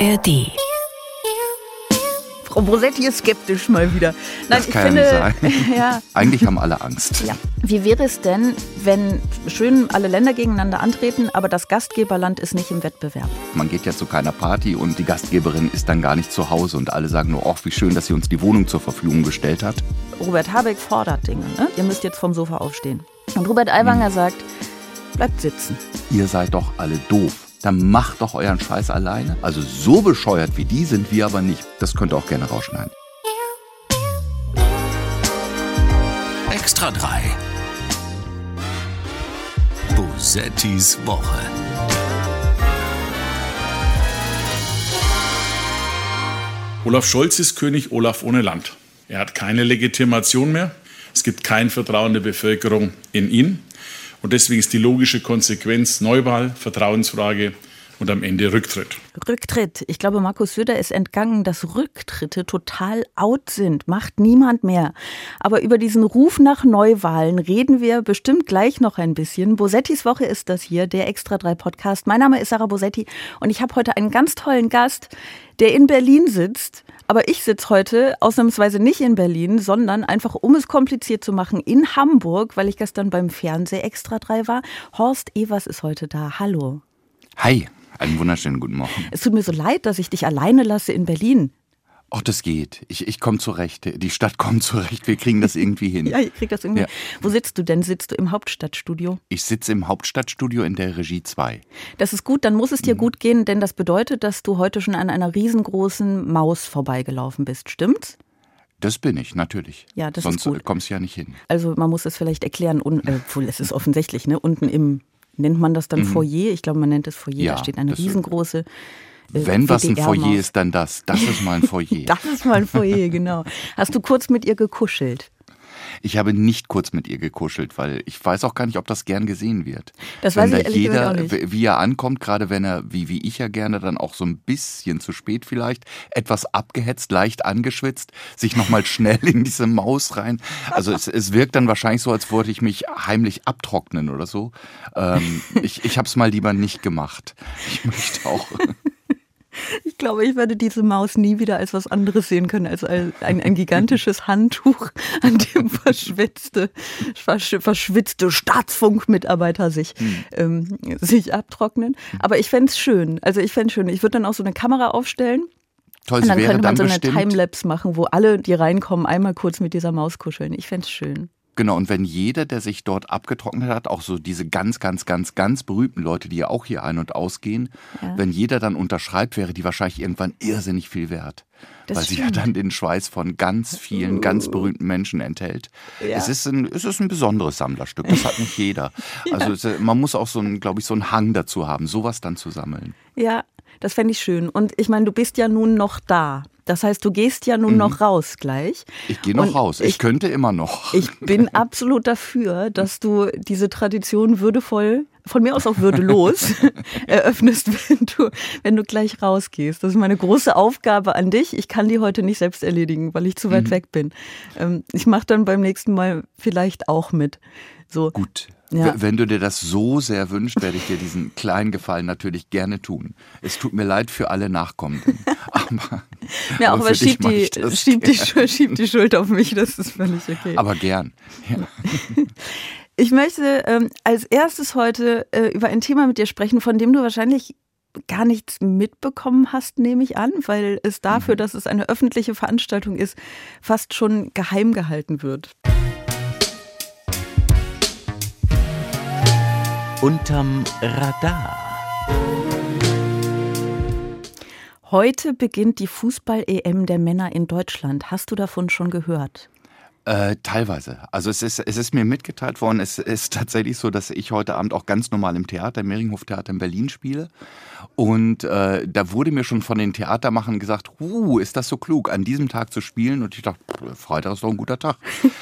ARD. Frau Bosetti ist skeptisch mal wieder. Nein, das kann ja nicht sein. Ja. Eigentlich haben alle Angst. Ja. Wie wäre es denn, wenn schön alle Länder gegeneinander antreten, aber das Gastgeberland ist nicht im Wettbewerb? Man geht ja zu keiner Party und die Gastgeberin ist dann gar nicht zu Hause und alle sagen nur, ach, wie schön, dass sie uns die Wohnung zur Verfügung gestellt hat. Robert Habeck fordert Dinge, ne? Ihr müsst jetzt vom Sofa aufstehen. Und Robert Aiwanger sagt, bleibt sitzen. Ihr seid doch alle doof. Dann macht doch euren Scheiß alleine. Also so bescheuert wie die sind wir aber nicht. Das könnt ihr auch gerne rausschneiden. Extra 3. Bosettis Woche. Olaf Scholz ist König Olaf ohne Land. Er hat keine Legitimation mehr. Es gibt kein Vertrauen der Bevölkerung in ihn. Und deswegen ist die logische Konsequenz Neuwahl, Vertrauensfrage und am Ende Rücktritt. Rücktritt. Ich glaube, Markus Söder ist entgangen, dass Rücktritte total out sind. Macht niemand mehr. Aber über diesen Ruf nach Neuwahlen reden wir bestimmt gleich noch ein bisschen. Bosettis Woche ist das hier, der Extra 3 Podcast. Mein Name ist Sarah Bosetti und ich habe heute einen ganz tollen Gast, der in Berlin sitzt. Aber ich sitze heute ausnahmsweise nicht in Berlin, sondern einfach, um es kompliziert zu machen, in Hamburg, weil ich gestern beim Fernseh-Extra 3 war. Horst Ewers ist heute da. Hallo. Hi, einen wunderschönen guten Morgen. Es tut mir so leid, dass ich dich alleine lasse in Berlin. Ach, das geht. Ich komme zurecht. Die Stadt kommt zurecht. Wir kriegen das irgendwie hin. Ja, ich krieg das irgendwie. Ja. Wo sitzt du denn? Sitzt du im Hauptstadtstudio? Ich sitze im Hauptstadtstudio in der Regie 2. Das ist gut, dann muss es dir gut gehen, denn das bedeutet, dass du heute schon an einer riesengroßen Maus vorbeigelaufen bist, stimmt's? Das bin ich, natürlich. Ja, das Sonst ist gut. kommst du ja nicht hin. Also man muss es vielleicht erklären, es ist offensichtlich, ne? Unten im, nennt man das dann Foyer? Ich glaube, man nennt es Foyer, ja, da steht eine riesengroße wenn was ein Foyer ist, dann das. Das ist mal ein Foyer. Das ist mal ein Foyer, genau. Hast du kurz mit ihr gekuschelt? Ich habe nicht kurz mit ihr gekuschelt, weil ich weiß auch gar nicht, ob das gern gesehen wird. Das wenn weiß ich da ehrlich jeder, auch nicht. wie er ankommt, gerade wenn er, wie ich ja gerne, dann auch so ein bisschen zu spät vielleicht, etwas abgehetzt, leicht angeschwitzt, sich nochmal schnell in diese Maus rein. Also es wirkt dann wahrscheinlich so, als wollte ich mich heimlich abtrocknen oder so. Ich habe es mal lieber nicht gemacht. Ich möchte auch... Ich glaube, ich werde diese Maus nie wieder als was anderes sehen können, als ein gigantisches Handtuch, an dem verschwitzte Staatsfunkmitarbeiter sich abtrocknen. Aber ich fände es schön. Also ich fände es schön. Ich würde dann auch so eine Kamera aufstellen. Toll, und dann wäre könnte man so eine bestimmt Timelapse machen, wo alle, die reinkommen, einmal kurz mit dieser Maus kuscheln. Ich fände es schön. Genau, und wenn jeder, der sich dort abgetrocknet hat, auch so diese ganz berühmten Leute, die ja auch hier ein- und ausgehen, wenn jeder dann unterschreibt, wäre die wahrscheinlich irgendwann irrsinnig viel wert. Das weil stimmt. sie ja dann den Schweiß von ganz vielen, ganz berühmten Menschen enthält. Ja. Es ist ein besonderes Sammlerstück, das hat nicht jeder. Ja. Also man muss auch so einen Hang dazu haben, sowas dann zu sammeln. Ja, das fände ich schön. Und ich meine, du bist ja nun noch da. Das heißt, du gehst ja nun noch raus gleich. Ich gehe noch raus. Ich könnte immer noch. Ich bin absolut dafür, dass du diese Tradition würdevoll, von mir aus auch würdelos, eröffnest, wenn du gleich rausgehst. Das ist meine große Aufgabe an dich. Ich kann die heute nicht selbst erledigen, weil ich zu weit weg bin. Ich mache dann beim nächsten Mal vielleicht auch mit. So. Gut. Ja. Wenn du dir das so sehr wünschst, werde ich dir diesen kleinen Gefallen natürlich gerne tun. Es tut mir leid für alle Nachkommenden. Aber schieb die Schuld auf mich, das ist völlig okay. Aber gern. Ja. Ich möchte als erstes heute über ein Thema mit dir sprechen, von dem du wahrscheinlich gar nichts mitbekommen hast, nehme ich an, weil es dafür, dass es eine öffentliche Veranstaltung ist, fast schon geheim gehalten wird. Unterm Radar. Heute beginnt die Fußball-EM der Männer in Deutschland. Hast du davon schon gehört? Teilweise. Also es ist mir mitgeteilt worden, es ist tatsächlich so, dass ich heute Abend auch ganz normal im Theater, im Mehringhof-Theater in Berlin spiele. Und da wurde mir schon von den Theatermachern gesagt, ist das so klug, an diesem Tag zu spielen? Und ich dachte, Freitag ist doch ein guter Tag.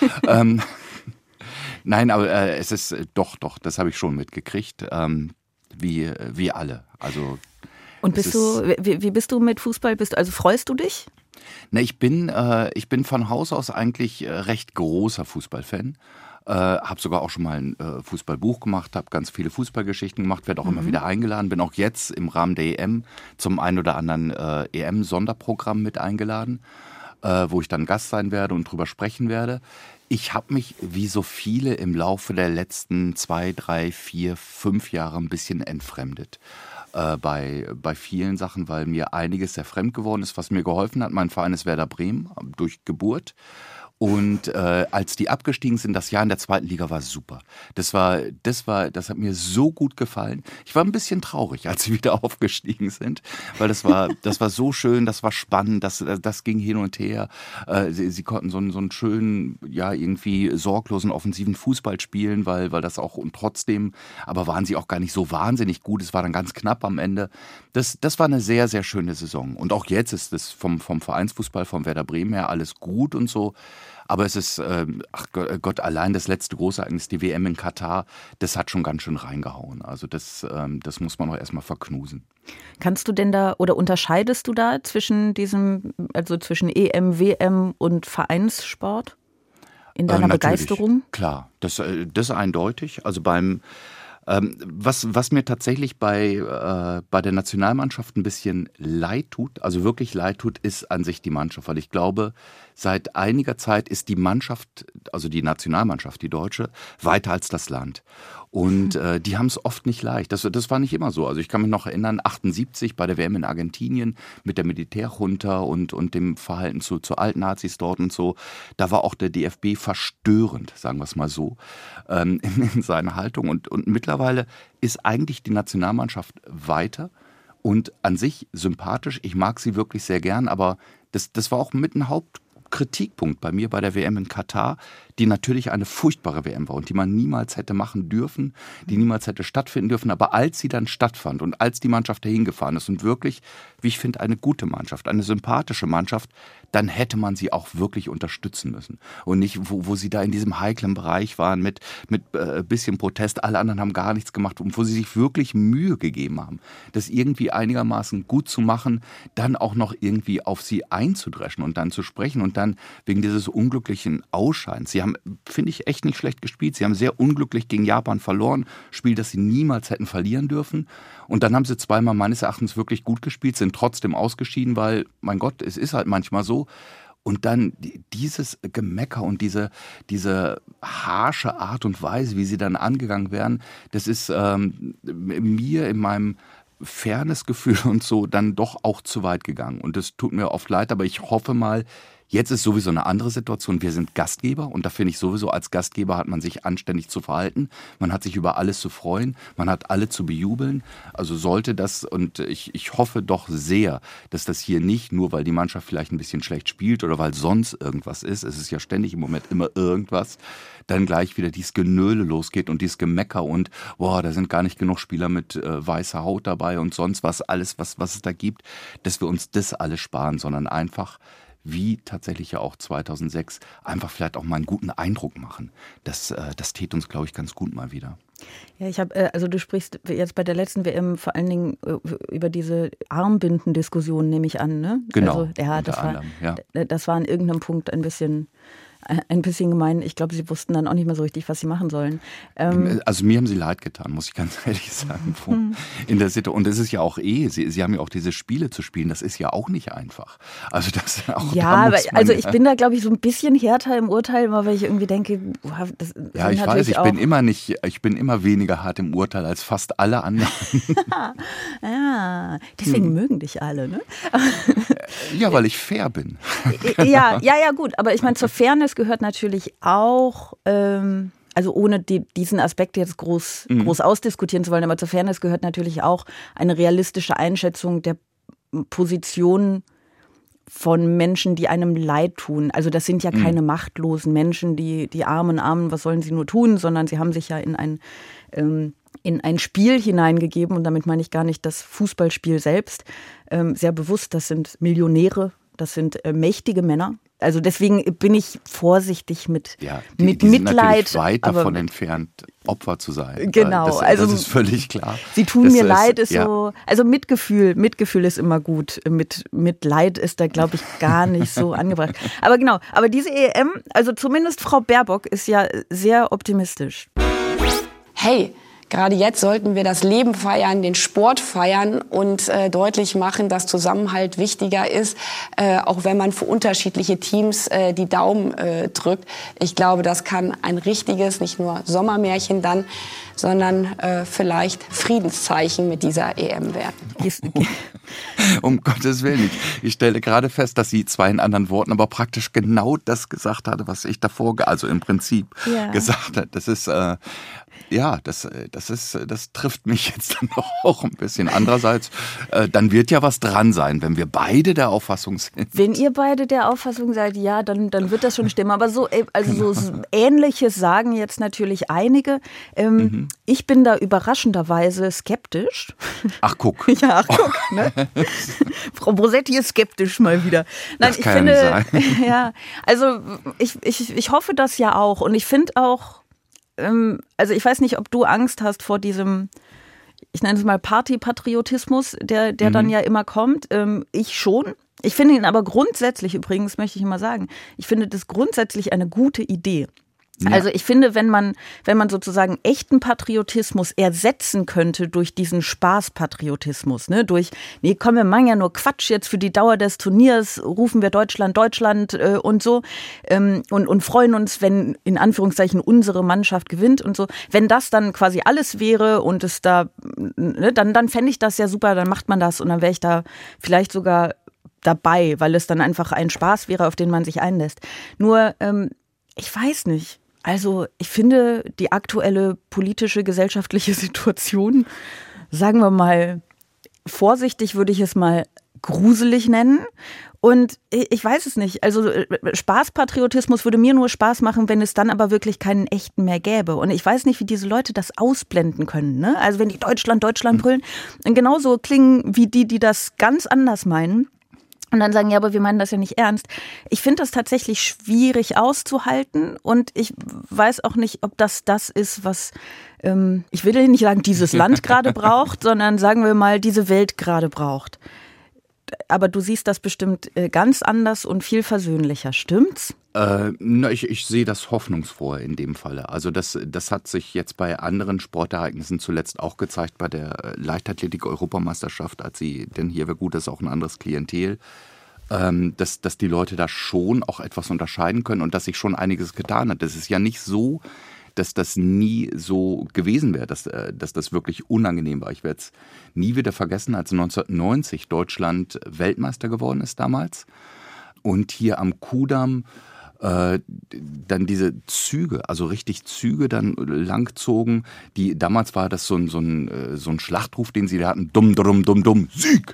Nein, aber es ist doch, das habe ich schon mitgekriegt, wie alle. Also und wie bist du mit Fußball? Also freust du dich? Ich bin von Haus aus eigentlich recht großer Fußballfan. Habe sogar auch schon mal ein Fußballbuch gemacht, habe ganz viele Fußballgeschichten gemacht, werde auch immer wieder eingeladen, bin auch jetzt im Rahmen der EM zum ein oder anderen EM-Sonderprogramm mit eingeladen, wo ich dann Gast sein werde und drüber sprechen werde. Ich habe mich, wie so viele, im Laufe der letzten 2, 3, 4, 5 Jahre ein bisschen entfremdet. Bei vielen Sachen, weil mir einiges sehr fremd geworden ist, was mir geholfen hat. Mein Verein ist Werder Bremen durch Geburt. Und als die abgestiegen sind, das Jahr in der 2. Liga war super. Das hat mir so gut gefallen. Ich war ein bisschen traurig, als sie wieder aufgestiegen sind, weil das war so schön, das war spannend, das ging hin und her. Sie konnten so einen schönen, ja, irgendwie sorglosen offensiven Fußball spielen, weil das auch, und trotzdem, aber waren sie auch gar nicht so wahnsinnig gut. Es war dann ganz knapp am Ende. Das war eine sehr, sehr schöne Saison. Und auch jetzt ist es vom Vereinsfußball, vom Werder Bremen her alles gut und so. Aber es ist, ach Gott, allein das letzte Großereignis, die WM in Katar, das hat schon ganz schön reingehauen. Also das muss man auch erstmal verknusen. Kannst du denn da oder unterscheidest du da zwischen zwischen EM, WM und Vereinssport in deiner Begeisterung? Klar, das ist eindeutig. Also was mir tatsächlich bei der Nationalmannschaft ein bisschen leid tut, also wirklich leid tut, ist an sich die Mannschaft. Weil ich glaube, seit einiger Zeit ist die Mannschaft, also die Nationalmannschaft, die deutsche, weiter als das Land. Und die haben es oft nicht leicht. Das war nicht immer so. Also ich kann mich noch erinnern, 78 bei der WM in Argentinien mit der Militärjunta und dem Verhalten zu Altnazis dort und so. Da war auch der DFB verstörend, sagen wir es mal so, in seiner Haltung. Und mittlerweile ist eigentlich die Nationalmannschaft weiter und an sich sympathisch. Ich mag sie wirklich sehr gern, aber das war auch mit ein Hauptkritikpunkt bei mir bei der WM in Katar, die natürlich eine furchtbare WM war und die man niemals hätte machen dürfen, die niemals hätte stattfinden dürfen. Aber als sie dann stattfand und als die Mannschaft dahin gefahren ist und wirklich, wie ich finde, eine gute Mannschaft, eine sympathische Mannschaft, dann hätte man sie auch wirklich unterstützen müssen. Und nicht, wo sie da in diesem heiklen Bereich waren mit bisschen Protest, alle anderen haben gar nichts gemacht und wo sie sich wirklich Mühe gegeben haben, das irgendwie einigermaßen gut zu machen, dann auch noch irgendwie auf sie einzudreschen und dann zu sprechen und dann wegen dieses unglücklichen Ausscheins. Sie haben, finde ich, echt nicht schlecht gespielt. Sie haben sehr unglücklich gegen Japan verloren. Spiel, das sie niemals hätten verlieren dürfen. Und dann haben sie zweimal meines Erachtens wirklich gut gespielt, sind trotzdem ausgeschieden, weil, mein Gott, es ist halt manchmal so. Und dann dieses Gemecker und diese harsche Art und Weise, wie sie dann angegangen werden, das ist mir in meinem Fairnessgefühl und so dann doch auch zu weit gegangen. Und das tut mir oft leid, aber ich hoffe mal, jetzt ist sowieso eine andere Situation. Wir sind Gastgeber und da finde ich sowieso, als Gastgeber hat man sich anständig zu verhalten. Man hat sich über alles zu freuen. Man hat alle zu bejubeln. Also sollte das, und ich hoffe doch sehr, dass das hier nicht nur, weil die Mannschaft vielleicht ein bisschen schlecht spielt oder weil sonst irgendwas ist, es ist ja ständig im Moment immer irgendwas, dann gleich wieder dieses Genöle losgeht und dieses Gemecker und boah, da sind gar nicht genug Spieler mit weißer Haut dabei und sonst was, alles, was es da gibt, dass wir uns das alles sparen, sondern einfach wie tatsächlich ja auch 2006, einfach vielleicht auch mal einen guten Eindruck machen. Das täte uns, glaube ich, ganz gut mal wieder. Ja, also du sprichst jetzt bei der letzten WM vor allen Dingen über diese Armbindendiskussion, nehme ich an, ne? Genau. Also, ja, das war an irgendeinem Punkt ein bisschen gemein. Ich glaube, sie wussten dann auch nicht mehr so richtig, was sie machen sollen. Also mir haben sie leid getan, muss ich ganz ehrlich sagen. In der Situation. Und es ist ja auch sie haben ja auch diese Spiele zu spielen, das ist ja auch nicht einfach. Also das auch, ja, aber also ich bin da, glaube ich, so ein bisschen härter im Urteil, weil ich irgendwie denke, das ja, ich weiß, ich bin immer weniger hart im Urteil als fast alle anderen. Ja, deswegen mögen dich alle, ne? Ja, weil ich fair bin. Ja, gut, aber ich meine, zur Fairness gehört natürlich auch, also ohne diesen Aspekt jetzt groß ausdiskutieren zu wollen, aber zur Fairness gehört natürlich auch eine realistische Einschätzung der Position von Menschen, die einem leid tun. Also das sind ja keine machtlosen Menschen, die Armen, was sollen sie nur tun, sondern sie haben sich ja in ein Spiel hineingegeben, und damit meine ich gar nicht das Fußballspiel selbst, sehr bewusst, das sind Millionäre, das sind mächtige Männer, Also deswegen bin ich vorsichtig mit die Mitleid. Sind weit davon entfernt, Opfer zu sein. Genau. Das ist völlig klar. Sie tun mir leid, ist so, also Mitgefühl ist immer gut. Mit Leid ist da, glaube ich, gar nicht so angebracht. Aber genau, aber diese EM, also zumindest Frau Baerbock ist ja sehr optimistisch. Hey, gerade jetzt sollten wir das Leben feiern, den Sport feiern und deutlich machen, dass Zusammenhalt wichtiger ist, auch wenn man für unterschiedliche Teams die Daumen drückt. Ich glaube, das kann ein richtiges, nicht nur Sommermärchen dann, sondern vielleicht Friedenszeichen mit dieser EM werden. Um Gottes Willen. Ich stelle gerade fest, dass sie zwar in anderen Worten, aber praktisch genau das gesagt hatte, was ich davor, also im Prinzip gesagt hat. Das ist das trifft mich jetzt dann auch ein bisschen. Andererseits, dann wird ja was dran sein, wenn wir beide der Auffassung sind. Wenn ihr beide der Auffassung seid, ja, dann wird das schon stimmen. Aber so Ähnliches sagen jetzt natürlich einige. Ich bin da überraschenderweise skeptisch. Ach, guck. Ja, guck. Ne? Frau Bosetti ist skeptisch mal wieder. Nein, das kann ja nicht sein. Ja, also ich hoffe das ja auch. Und ich finde auch, also ich weiß nicht, ob du Angst hast vor diesem, ich nenne es mal Partypatriotismus, der dann ja immer kommt. Ich schon. Ich finde ihn aber grundsätzlich, übrigens möchte ich immer sagen, ich finde das grundsätzlich eine gute Idee. Ja. Also ich finde, wenn man sozusagen echten Patriotismus ersetzen könnte durch diesen Spaßpatriotismus, ne, komm, wir machen ja nur Quatsch jetzt für die Dauer des Turniers, rufen wir Deutschland und so und freuen uns, wenn in Anführungszeichen unsere Mannschaft gewinnt und so. Wenn das dann quasi alles wäre und es da, ne, dann fände ich das ja super, dann macht man das und dann wäre ich da vielleicht sogar dabei, weil es dann einfach ein Spaß wäre, auf den man sich einlässt. Nur, ich weiß nicht. Also ich finde die aktuelle politische, gesellschaftliche Situation, sagen wir mal, vorsichtig würde ich es mal gruselig nennen. Und ich weiß es nicht. Also Spaßpatriotismus würde mir nur Spaß machen, wenn es dann aber wirklich keinen echten mehr gäbe. Und ich weiß nicht, wie diese Leute das ausblenden können. Ne? Also wenn die Deutschland brüllen, und genauso klingen wie die das ganz anders meinen. Und dann sagen, ja, aber wir meinen das ja nicht ernst. Ich finde das tatsächlich schwierig auszuhalten und ich weiß auch nicht, ob das ist, was, ich will nicht sagen, dieses Land gerade braucht, sondern sagen wir mal, diese Welt gerade braucht. Aber du siehst das bestimmt ganz anders und viel versöhnlicher, stimmt's? Ich sehe das hoffnungsfroh in dem Falle. Also das hat sich jetzt bei anderen Sportereignissen zuletzt auch gezeigt, bei der Leichtathletik-Europameisterschaft, denn hier wäre gut, das ist auch ein anderes Klientel, dass die Leute da schon auch etwas unterscheiden können und dass sich schon einiges getan hat. Das ist ja nicht so, dass das nie so gewesen wäre, dass das wirklich unangenehm war. Ich werde es nie wieder vergessen, als 1990 Deutschland Weltmeister geworden ist damals und hier am Kudamm dann diese Züge, also richtig Züge dann langzogen, damals war das so ein Schlachtruf, den sie da hatten, dumm, dumm, dumm, dumm, Sieg.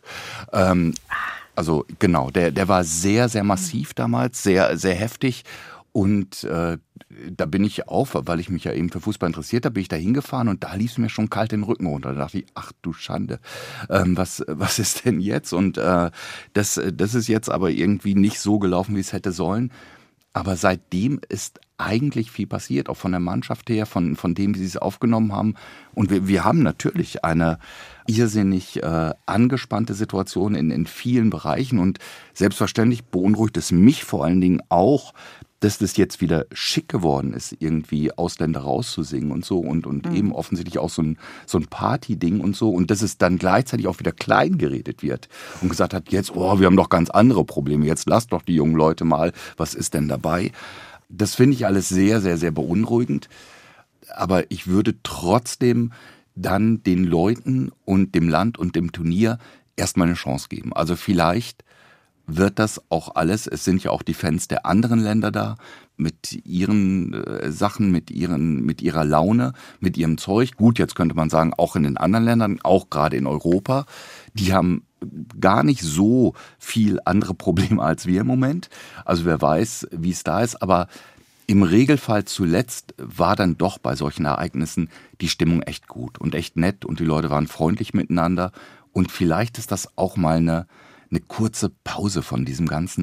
Also genau, der war sehr, sehr massiv damals, sehr, sehr heftig. Und da bin ich auch, weil ich mich ja eben für Fußball interessiert habe, bin ich da hingefahren und da lief es mir schon kalt den Rücken runter. Da dachte ich, ach du Schande, was ist denn jetzt? Und das ist jetzt aber irgendwie nicht so gelaufen, wie es hätte sollen. Aber seitdem ist eigentlich viel passiert, auch von der Mannschaft her, von dem, wie sie es aufgenommen haben. Und wir haben natürlich eine irrsinnig angespannte Situation in vielen Bereichen. Und selbstverständlich beunruhigt es mich vor allen Dingen auch, dass das jetzt wieder schick geworden ist, irgendwie Ausländer rauszusingen und so und eben offensichtlich auch so ein Party-Ding und so und dass es dann gleichzeitig auch wieder klein geredet wird und gesagt hat, jetzt, wir haben doch ganz andere Probleme, jetzt lasst doch die jungen Leute mal, was ist denn dabei? Das finde ich alles sehr, sehr, sehr beunruhigend, aber ich würde trotzdem dann den Leuten und dem Land und dem Turnier erstmal eine Chance geben. Also vielleicht wird das auch alles, es sind ja auch die Fans der anderen Länder da, mit ihren Sachen, mit ihrer Laune, mit ihrem Zeug. Gut, jetzt könnte man sagen, auch in den anderen Ländern, auch gerade in Europa, die haben gar nicht so viel andere Probleme als wir im Moment. Also wer weiß, wie es da ist, aber im Regelfall zuletzt war dann doch bei solchen Ereignissen die Stimmung echt gut und echt nett und die Leute waren freundlich miteinander und vielleicht ist das auch mal eine kurze Pause von diesem ganzen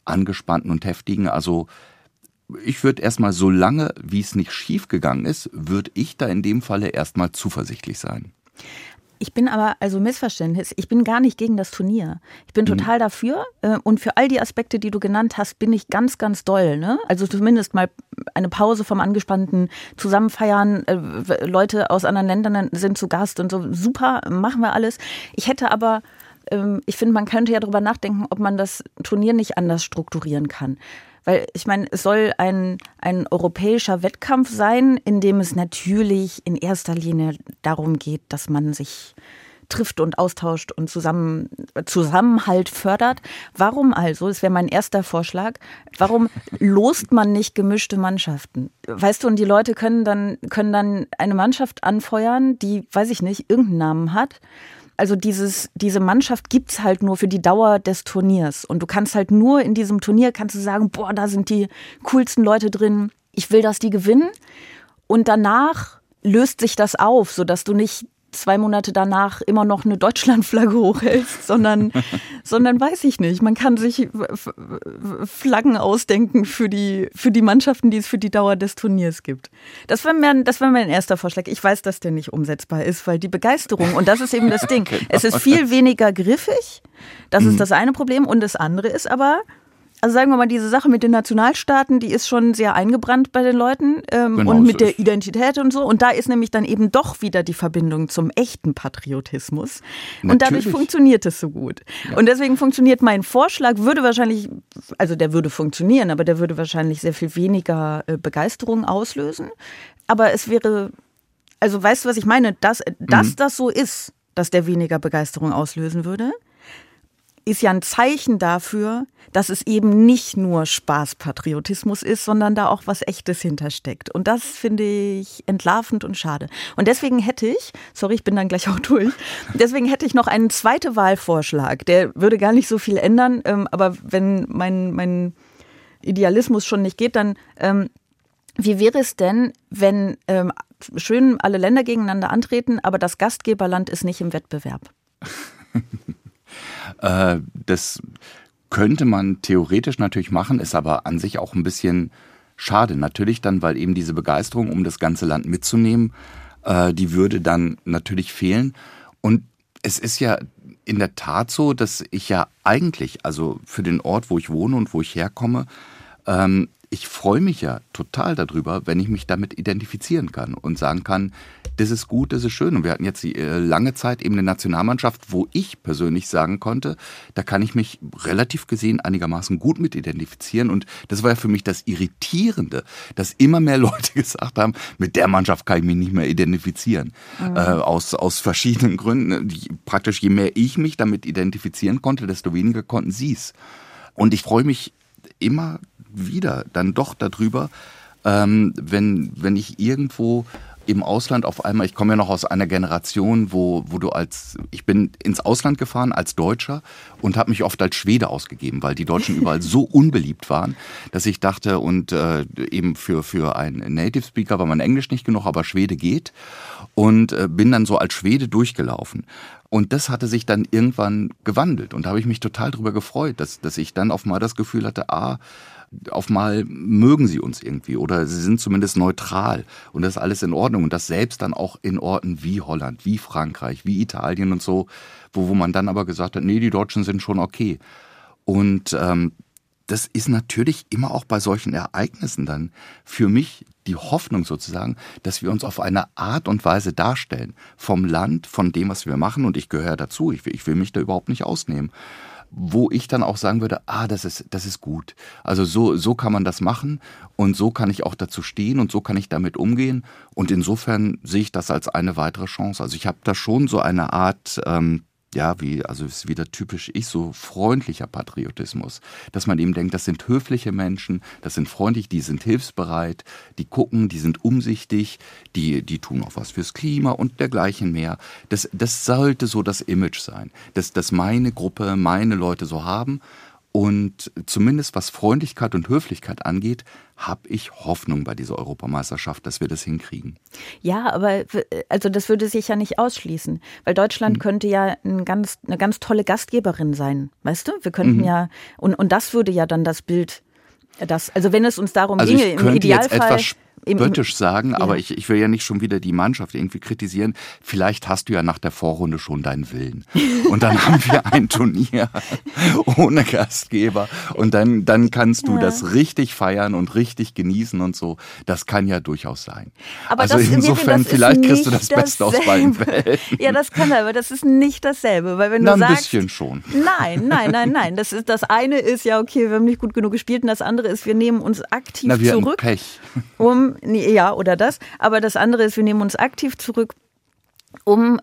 angespannten und heftigen. Also ich würde erstmal, solange wie es nicht schief gegangen ist, würde ich da in dem Falle erstmal zuversichtlich sein. Ich bin aber, also Missverständnis, ich bin gar nicht gegen das Turnier. Ich bin total dafür und für all die Aspekte, die du genannt hast, bin ich ganz, ganz doll. Ne? Also zumindest mal eine Pause vom Angespannten, zusammen feiern, Leute aus anderen Ländern sind zu Gast und so, super, machen wir alles. Ich hätte aber, ich finde, man könnte ja darüber nachdenken, ob man das Turnier nicht anders strukturieren kann. Weil ich meine, es soll ein europäischer Wettkampf sein, in dem es natürlich in erster Linie darum geht, dass man sich trifft und austauscht und Zusammenhalt fördert. Warum also, das wäre mein erster Vorschlag, warum lost man nicht gemischte Mannschaften? Weißt du, und die Leute können dann eine Mannschaft anfeuern, die, weiß ich nicht, irgendeinen Namen hat. Also diese Mannschaft gibt's halt nur für die Dauer des Turniers. Und du kannst halt nur in diesem Turnier, kannst du sagen, boah, da sind die coolsten Leute drin. Ich will, dass die gewinnen. Und danach löst sich das auf, sodass du nicht 2 Monate danach immer noch eine Deutschlandflagge hochhältst, sondern weiß ich nicht. Man kann sich Flaggen ausdenken für die Mannschaften, die es für die Dauer des Turniers gibt. Das wäre mein erster Vorschlag. Ich weiß, dass der nicht umsetzbar ist, weil die Begeisterung, und das ist eben das Ding, es ist viel weniger griffig. Das ist das eine Problem. Und das andere ist aber, also sagen wir mal, diese Sache mit den Nationalstaaten, die ist schon sehr eingebrannt bei den Leuten genau, und mit der Identität und so. Und da ist nämlich dann eben doch wieder die Verbindung zum echten Patriotismus. Natürlich. Und dadurch funktioniert es so gut. Ja. Und deswegen funktioniert mein Vorschlag, der würde funktionieren, aber der würde wahrscheinlich sehr viel weniger Begeisterung auslösen. Aber es wäre, also weißt du, was ich meine? Dass das so ist, dass der weniger Begeisterung auslösen würde, ist ja ein Zeichen dafür, dass es eben nicht nur Spaßpatriotismus ist, sondern da auch was Echtes hintersteckt. Und das finde ich entlarvend und schade. Und deswegen hätte ich, ich bin dann gleich auch durch, deswegen hätte ich noch einen zweiten Wahlvorschlag. Der würde gar nicht so viel ändern, aber wenn mein Idealismus schon nicht geht, dann wie wäre es denn, wenn schön alle Länder gegeneinander antreten, aber das Gastgeberland ist nicht im Wettbewerb? Das könnte man theoretisch natürlich machen, ist aber an sich auch ein bisschen schade. Natürlich dann, weil eben diese Begeisterung, um das ganze Land mitzunehmen, die würde dann natürlich fehlen. Und es ist ja in der Tat so, dass ich ja eigentlich, also für den Ort, wo ich wohne und wo ich herkomme, ich freue mich ja total darüber, wenn ich mich damit identifizieren kann und sagen kann, das ist gut, das ist schön. Und wir hatten jetzt lange Zeit eben eine Nationalmannschaft, wo ich persönlich sagen konnte, da kann ich mich relativ gesehen einigermaßen gut mit identifizieren. Und das war ja für mich das Irritierende, dass immer mehr Leute gesagt haben, mit der Mannschaft kann ich mich nicht mehr identifizieren. Aus verschiedenen Gründen. Praktisch je mehr ich mich damit identifizieren konnte, desto weniger konnten sie es. Und ich freue mich immer wieder dann doch darüber, wenn ich irgendwo im Ausland auf einmal, ich komme ja noch aus einer Generation, wo ich bin ins Ausland gefahren als Deutscher und habe mich oft als Schwede ausgegeben, weil die Deutschen überall so unbeliebt waren, dass ich dachte, und eben für einen Native Speaker war mein Englisch nicht genug, aber Schwede geht, und bin dann so als Schwede durchgelaufen. Und das hatte sich dann irgendwann gewandelt, und da habe ich mich total drüber gefreut, dass ich dann auf mal das Gefühl hatte, auf mal mögen sie uns irgendwie oder sie sind zumindest neutral und das ist alles in Ordnung. Und das selbst dann auch in Orten wie Holland, wie Frankreich, wie Italien und so, wo man dann aber gesagt hat, nee, die Deutschen sind schon okay. Und das ist natürlich immer auch bei solchen Ereignissen dann für mich die Hoffnung sozusagen, dass wir uns auf eine Art und Weise darstellen vom Land, von dem, was wir machen, und ich gehöre dazu, ich will mich da überhaupt nicht ausnehmen, wo ich dann auch sagen würde, das ist gut. Also so kann man das machen und so kann ich auch dazu stehen und so kann ich damit umgehen. Und insofern sehe ich das als eine weitere Chance. Also ich habe da schon so eine Art, ist wieder typisch so freundlicher Patriotismus, dass man eben denkt, das sind höfliche Menschen, das sind freundlich, die sind hilfsbereit, die gucken, die sind umsichtig, die tun auch was fürs Klima und dergleichen mehr. Das sollte so das Image sein, dass meine Gruppe, meine Leute so haben. Und zumindest was Freundlichkeit und Höflichkeit angeht, habe ich Hoffnung bei dieser Europameisterschaft, dass wir das hinkriegen. Ja, aber also das würde sich ja nicht ausschließen, weil Deutschland könnte ja eine ganz tolle Gastgeberin sein, weißt du? Wir könnten ja, und das würde ja dann das Bild, also wenn es uns darum ginge, ich könnte im Idealfall... jetzt etwas spöttisch sagen, aber ich will ja nicht schon wieder die Mannschaft irgendwie kritisieren. Vielleicht hast du ja nach der Vorrunde schon deinen Willen. Und dann haben wir ein Turnier ohne Gastgeber. Und dann kannst du das richtig feiern und richtig genießen und so. Das kann ja durchaus sein. Aber also insofern, vielleicht kriegst du das Beste aus beiden Welten. Ja, das kann er, aber das ist nicht dasselbe. Weil wenn du sagst, ein bisschen schon. Nein. Das eine ist ja, okay, wir haben nicht gut genug gespielt. Und das andere ist, wir nehmen uns aktiv wir zurück. Hatten Pech. Ja, oder das. Aber das andere ist, wir nehmen uns aktiv zurück, um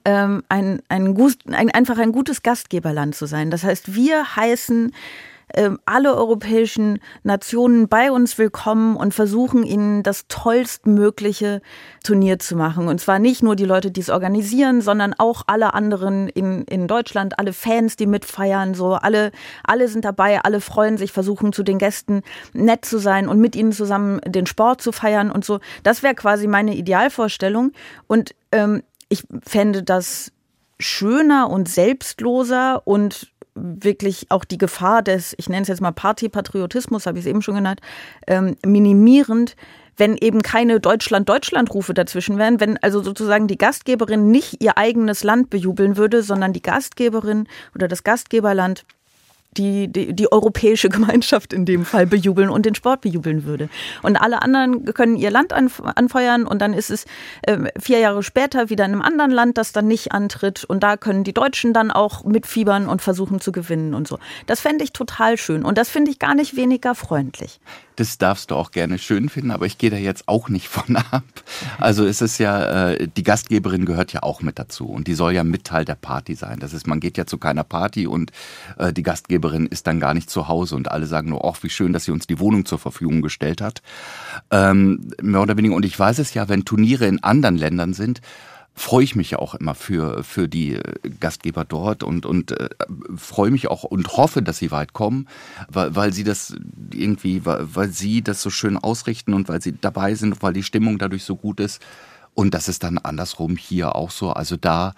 einfach ein gutes Gastgeberland zu sein. Das heißt, wir heißen alle europäischen Nationen bei uns willkommen und versuchen ihnen das tollstmögliche Turnier zu machen. Und zwar nicht nur die Leute, die es organisieren, sondern auch alle anderen in Deutschland, alle Fans, die mitfeiern, so alle sind dabei, alle freuen sich, versuchen zu den Gästen nett zu sein und mit ihnen zusammen den Sport zu feiern und so. Das wäre quasi meine Idealvorstellung. Und ich fände das schöner und selbstloser und wirklich auch die Gefahr des, ich nenne es jetzt mal Partypatriotismus, habe ich es eben schon genannt, minimierend, wenn eben keine Deutschland-Deutschland-Rufe dazwischen wären, wenn also sozusagen die Gastgeberin nicht ihr eigenes Land bejubeln würde, sondern die Gastgeberin oder das Gastgeberland die europäische Gemeinschaft in dem Fall bejubeln und den Sport bejubeln würde. Und alle anderen können ihr Land anfeuern und dann ist es 4 Jahre später wieder in einem anderen Land, das dann nicht antritt und da können die Deutschen dann auch mitfiebern und versuchen zu gewinnen und so. Das fände ich total schön und das finde ich gar nicht weniger freundlich. Das darfst du auch gerne schön finden, aber ich gehe da jetzt auch nicht von ab. Also es ist ja, die Gastgeberin gehört ja auch mit dazu und die soll ja mit Teil der Party sein. Das ist, man geht ja zu keiner Party und die Gastgeberin ist dann gar nicht zu Hause und alle sagen nur, ach, wie schön, dass sie uns die Wohnung zur Verfügung gestellt hat. Mehr oder weniger. Und ich weiß es ja, wenn Turniere in anderen Ländern sind, freue ich mich ja auch immer für die Gastgeber dort und freue mich auch und hoffe, dass sie weit kommen, weil sie das irgendwie, weil sie das so schön ausrichten und weil sie dabei sind und weil die Stimmung dadurch so gut ist. Und das ist dann andersrum hier auch so. Also da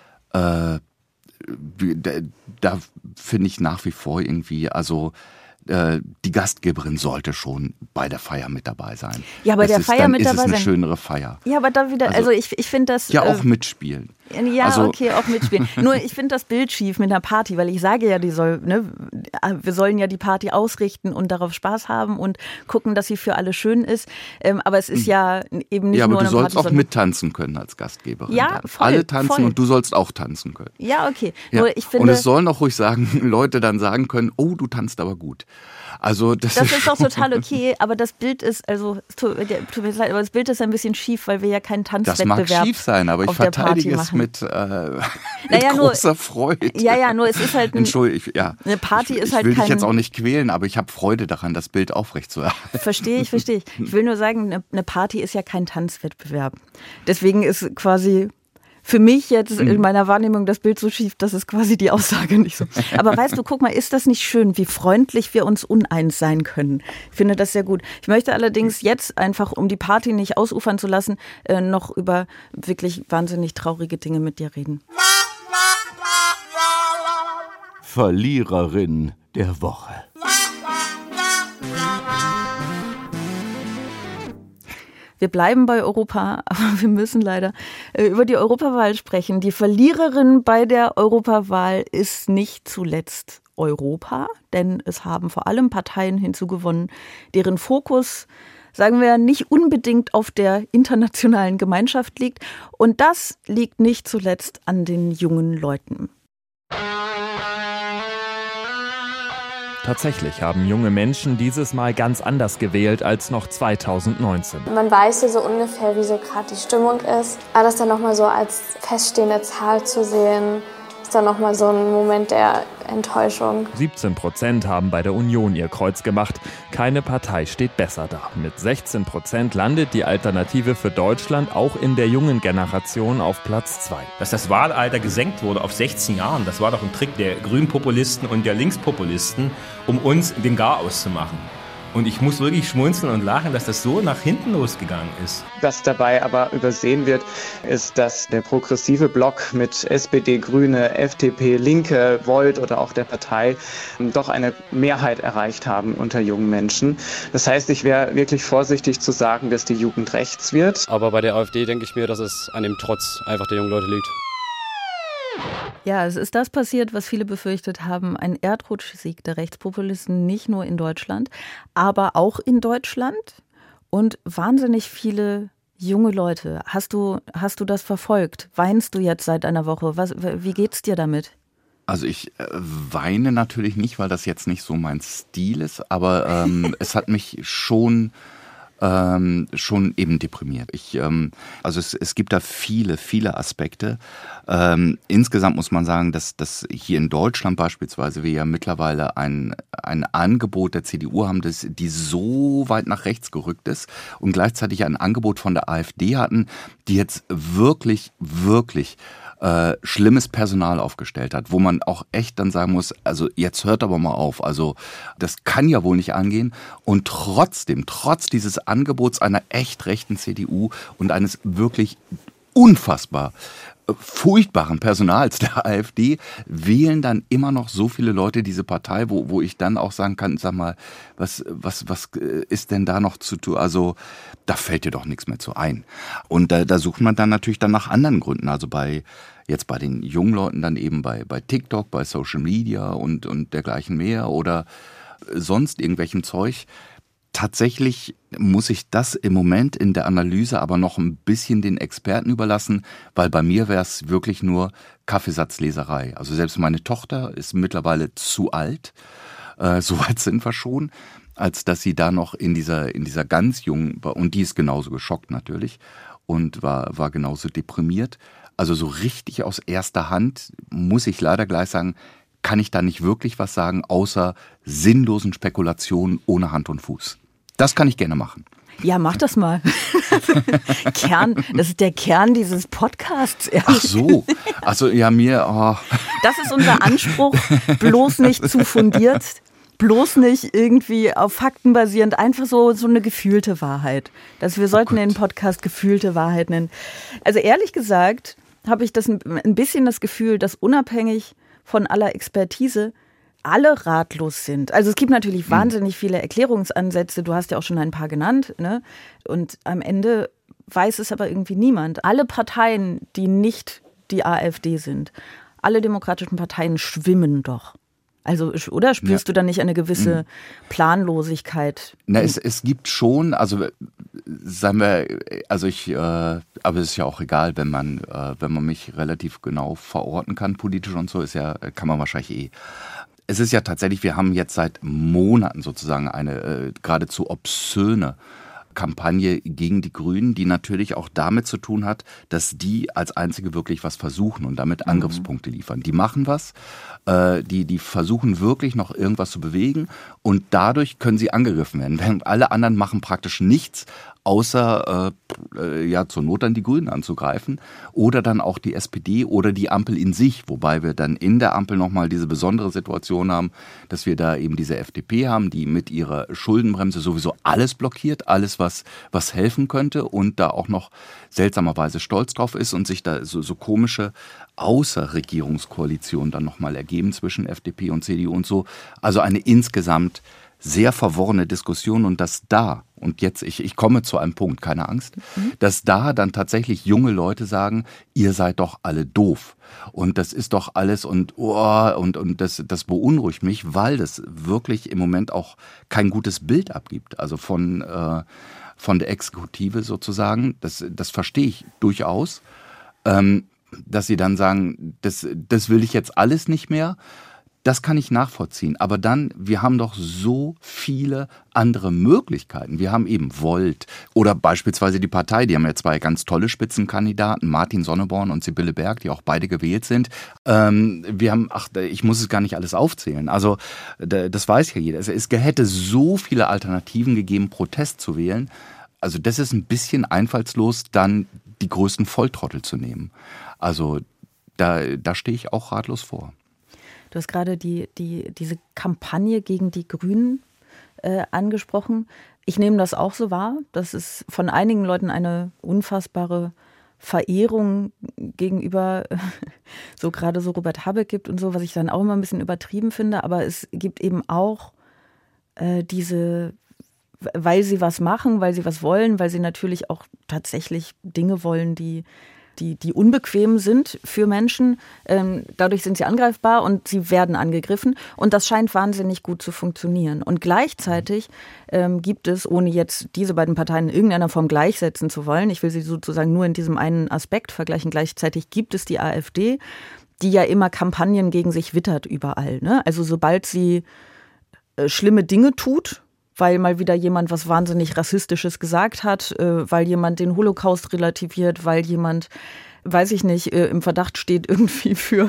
finde ich nach wie vor irgendwie, also die Gastgeberin sollte schon bei der Feier mit dabei sein. Ja, bei der Feier mit dabei sein. Ist es eine schönere Feier. Ja, aber da wieder, also ich finde das... Ja, auch mitspielen. Ja, also, okay, auch mitspielen. Nur ich finde das Bild schief mit einer Party, weil ich sage ja, wir sollen ja die Party ausrichten und darauf Spaß haben und gucken, dass sie für alle schön ist. Aber es ist ja eben nicht nur eine Party. Ja, aber du sollst auch mittanzen können als Gastgeberin. Ja, voll. Alle tanzen voll. Und du sollst auch tanzen können. Ja, okay. Ja. Nur ich finde, und es sollen auch ruhig Leute dann sagen können, oh, du tanzt aber gut. Also das ist doch total okay, aber das Bild ist, also tut mir leid, aber das Bild ist ein bisschen schief, weil wir ja keinen Tanzwettbewerb Das mag schief sein, aber ich verteidige es mit großer Freude. Ja, nur es ist halt Entschuldigung, ja. Eine Party ist ich halt will dich jetzt auch nicht quälen, aber ich habe Freude daran, das Bild aufrechtzuerhalten. Verstehe ich. Ich will nur sagen, eine Party ist ja kein Tanzwettbewerb. Deswegen ist quasi für mich jetzt in meiner Wahrnehmung das Bild so schief, dass es quasi die Aussage nicht so. Aber weißt du, guck mal, ist das nicht schön, wie freundlich wir uns uneins sein können? Ich finde das sehr gut. Ich möchte allerdings jetzt einfach, um die Party nicht ausufern zu lassen, noch über wirklich wahnsinnig traurige Dinge mit dir reden. Verliererin der Woche. Wir bleiben bei Europa, aber wir müssen leider über die Europawahl sprechen. Die Verliererin bei der Europawahl ist nicht zuletzt Europa, denn es haben vor allem Parteien hinzugewonnen, deren Fokus, sagen wir, nicht unbedingt auf der internationalen Gemeinschaft liegt. Und das liegt nicht zuletzt an den jungen Leuten. Tatsächlich haben junge Menschen dieses Mal ganz anders gewählt als noch 2019. Man weiß ja so ungefähr, wie so gerade die Stimmung ist. Aber das dann nochmal so als feststehende Zahl zu sehen, ist ist dann nochmal so ein Moment der Enttäuschung. 17% haben bei der Union ihr Kreuz gemacht. Keine Partei steht besser da. Mit 16% landet die Alternative für Deutschland auch in der jungen Generation auf Platz 2. Dass das Wahlalter gesenkt wurde auf 16 Jahren, das war doch ein Trick der Grünpopulisten und der Linkspopulisten, um uns den Garaus zu machen. Und ich muss wirklich schmunzeln und lachen, dass das so nach hinten losgegangen ist. Was dabei aber übersehen wird, ist, dass der progressive Block mit SPD, Grüne, FDP, Linke, Volt oder auch der Partei doch eine Mehrheit erreicht haben unter jungen Menschen. Das heißt, ich wäre wirklich vorsichtig zu sagen, dass die Jugend rechts wird. Aber bei der AfD denke ich mir, dass es an dem Trotz einfach der jungen Leute liegt. Ja, es ist das passiert, was viele befürchtet haben, ein Erdrutschsieg der Rechtspopulisten, nicht nur in Deutschland, aber auch in Deutschland und wahnsinnig viele junge Leute. Hast du das verfolgt? Weinst du jetzt seit einer Woche? Wie geht's dir damit? Also ich weine natürlich nicht, weil das jetzt nicht so mein Stil ist, aber es hat mich schon eben deprimiert. Also es gibt da viele Aspekte. Insgesamt muss man sagen, dass hier in Deutschland beispielsweise wir ja mittlerweile ein Angebot der CDU haben, die so weit nach rechts gerückt ist und gleichzeitig ein Angebot von der AfD hatten, die jetzt wirklich schlimmes Personal aufgestellt hat, wo man auch echt dann sagen muss, also jetzt hört aber mal auf, also das kann ja wohl nicht angehen und trotz dieses Angebots einer echt rechten CDU und eines wirklich unfassbar furchtbaren Personals der AfD wählen dann immer noch so viele Leute diese Partei, wo ich dann auch sagen kann, sag mal, was ist denn da noch zu tun? Also da fällt dir doch nichts mehr zu ein. Und da sucht man dann natürlich dann nach anderen Gründen, also bei den jungen Leuten dann eben bei TikTok, bei Social Media und dergleichen mehr oder sonst irgendwelchem Zeug. Tatsächlich muss ich das im Moment in der Analyse aber noch ein bisschen den Experten überlassen, weil bei mir wäre es wirklich nur Kaffeesatzleserei. Also selbst meine Tochter ist mittlerweile zu alt, so weit sind wir schon, als dass sie da noch in dieser ganz jungen, und die ist genauso geschockt natürlich und war genauso deprimiert. Also so richtig aus erster Hand, muss ich leider gleich sagen, kann ich da nicht wirklich was sagen, außer sinnlosen Spekulationen ohne Hand und Fuß. Das kann ich gerne machen. Ja, mach das mal. Das ist der Kern dieses Podcasts. Ach so, also ja Das ist unser Anspruch, bloß nicht zu fundiert, bloß nicht irgendwie auf Fakten basierend, einfach so eine gefühlte Wahrheit. Wir sollten den Podcast gefühlte Wahrheit nennen. Also ehrlich gesagt habe ich ein bisschen das Gefühl, dass unabhängig von aller Expertise alle ratlos sind. Also es gibt natürlich wahnsinnig viele Erklärungsansätze, du hast ja auch schon ein paar genannt, ne? Und am Ende weiß es aber irgendwie niemand. Alle Parteien, die nicht die AfD sind, alle demokratischen Parteien schwimmen doch. Also, oder spürst du da nicht eine gewisse Planlosigkeit? Na, es gibt schon, also sagen wir, aber es ist ja auch egal, wenn man mich relativ genau verorten kann, politisch und so, kann man wahrscheinlich Es ist ja tatsächlich, wir haben jetzt seit Monaten sozusagen eine geradezu obszöne Kampagne gegen die Grünen, die natürlich auch damit zu tun hat, dass die als einzige wirklich was versuchen und damit Angriffspunkte liefern. Die machen was, die versuchen wirklich noch irgendwas zu bewegen und dadurch können sie angegriffen werden. Während alle anderen machen praktisch nichts, außer zur Not dann die Grünen anzugreifen oder dann auch die SPD oder die Ampel in sich, wobei wir dann in der Ampel nochmal diese besondere Situation haben, dass wir da eben diese FDP haben, die mit ihrer Schuldenbremse sowieso alles blockiert, alles was helfen könnte und da auch noch seltsamerweise stolz drauf ist und sich da so komische Außerregierungskoalitionen dann nochmal ergeben zwischen FDP und CDU und so. Also eine insgesamt sehr verworrene Diskussion und und jetzt, ich komme zu einem Punkt, keine Angst, dass da dann tatsächlich junge Leute sagen, ihr seid doch alle doof und das ist doch alles und das beunruhigt mich, weil das wirklich im Moment auch kein gutes Bild abgibt, also von der Exekutive sozusagen, das verstehe ich durchaus, dass sie dann sagen, das will ich jetzt alles nicht mehr. Das kann ich nachvollziehen. Aber dann, wir haben doch so viele andere Möglichkeiten. Wir haben eben Volt oder beispielsweise die Partei, die haben ja 2 ganz tolle Spitzenkandidaten, Martin Sonneborn und Sibylle Berg, die auch beide gewählt sind. Wir haben, ich muss es gar nicht alles aufzählen. Also das weiß ja jeder. Es hätte so viele Alternativen gegeben, Protest zu wählen. Also das ist ein bisschen einfallslos, dann die größten Volltrottel zu nehmen. Also da stehe ich auch ratlos vor. Du hast gerade diese Kampagne gegen die Grünen angesprochen. Ich nehme das auch so wahr, dass es von einigen Leuten eine unfassbare Verehrung gegenüber so gerade so Robert Habeck gibt und so, was ich dann auch immer ein bisschen übertrieben finde. Aber es gibt eben auch weil sie was machen, weil sie was wollen, weil sie natürlich auch tatsächlich Dinge wollen, die unbequem sind für Menschen. Dadurch sind sie angreifbar und sie werden angegriffen. Und das scheint wahnsinnig gut zu funktionieren. Und gleichzeitig gibt es, ohne jetzt diese beiden Parteien in irgendeiner Form gleichsetzen zu wollen, ich will sie sozusagen nur in diesem einen Aspekt vergleichen, gleichzeitig gibt es die AfD, die ja immer Kampagnen gegen sich wittert überall. Ne? Also sobald sie schlimme Dinge tut, weil mal wieder jemand was wahnsinnig Rassistisches gesagt hat, weil jemand den Holocaust relativiert, weil jemand, weiß ich nicht, im Verdacht steht, irgendwie für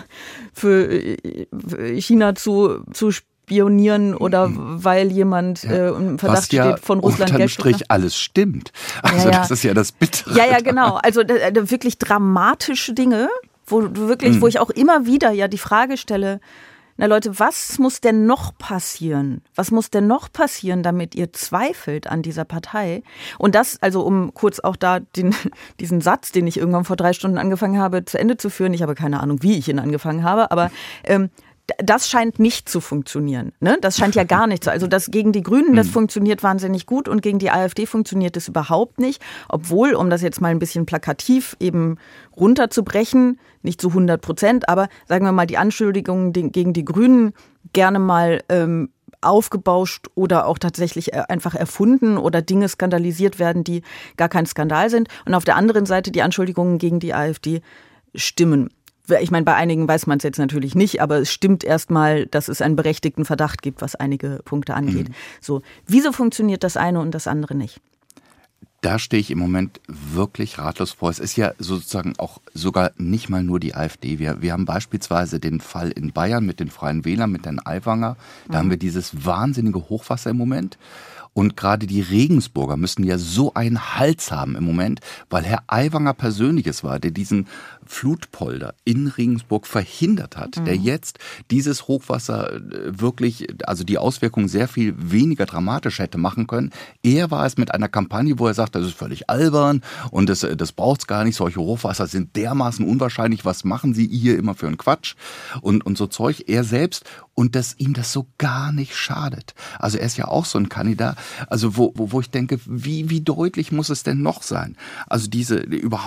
China zu spionieren oder weil jemand im Verdacht steht, von Russland Geld zu Strich alles stimmt. Also das ist ja das Bittere. Ja, genau. Also wirklich dramatische Dinge, wo ich auch immer wieder ja die Frage stelle, na Leute, was muss denn noch passieren? Was muss denn noch passieren, damit ihr zweifelt an dieser Partei? Und das, also um kurz auch da diesen Satz, den ich irgendwann vor 3 Stunden angefangen habe, zu Ende zu führen. Ich habe keine Ahnung, wie ich ihn angefangen habe, aber das scheint nicht zu funktionieren. Ne? Das scheint ja gar nicht zu. Also das gegen die Grünen, das funktioniert wahnsinnig gut und gegen die AfD funktioniert es überhaupt nicht. Obwohl, um das jetzt mal ein bisschen plakativ eben runterzubrechen, nicht zu 100%, aber sagen wir mal, die Anschuldigungen gegen die Grünen gerne mal aufgebauscht oder auch tatsächlich einfach erfunden oder Dinge skandalisiert werden, die gar kein Skandal sind. Und auf der anderen Seite die Anschuldigungen gegen die AfD stimmen. Ich meine, bei einigen weiß man es jetzt natürlich nicht, aber es stimmt erstmal, dass es einen berechtigten Verdacht gibt, was einige Punkte angeht. So, wieso funktioniert das eine und das andere nicht? Da stehe ich im Moment wirklich ratlos vor. Es ist ja sozusagen auch sogar nicht mal nur die AfD. Wir haben beispielsweise den Fall in Bayern mit den Freien Wählern, mit Herrn Aiwanger. Da haben wir dieses wahnsinnige Hochwasser im Moment. Und gerade die Regensburger müssen ja so einen Hals haben im Moment, weil Herr Aiwanger persönlich es war, der diesen Flutpolder in Regensburg verhindert hat, der jetzt dieses Hochwasser wirklich, also die Auswirkungen sehr viel weniger dramatisch hätte machen können. Er war es mit einer Kampagne, wo er sagt, das ist völlig albern und das braucht's gar nicht. Solche Hochwasser sind dermaßen unwahrscheinlich. Was machen Sie hier immer für einen Quatsch? Und so Zeug. Er selbst und dass ihm das so gar nicht schadet. Also er ist ja auch so ein Kandidat, also wo ich denke, wie deutlich muss es denn noch sein? Also diese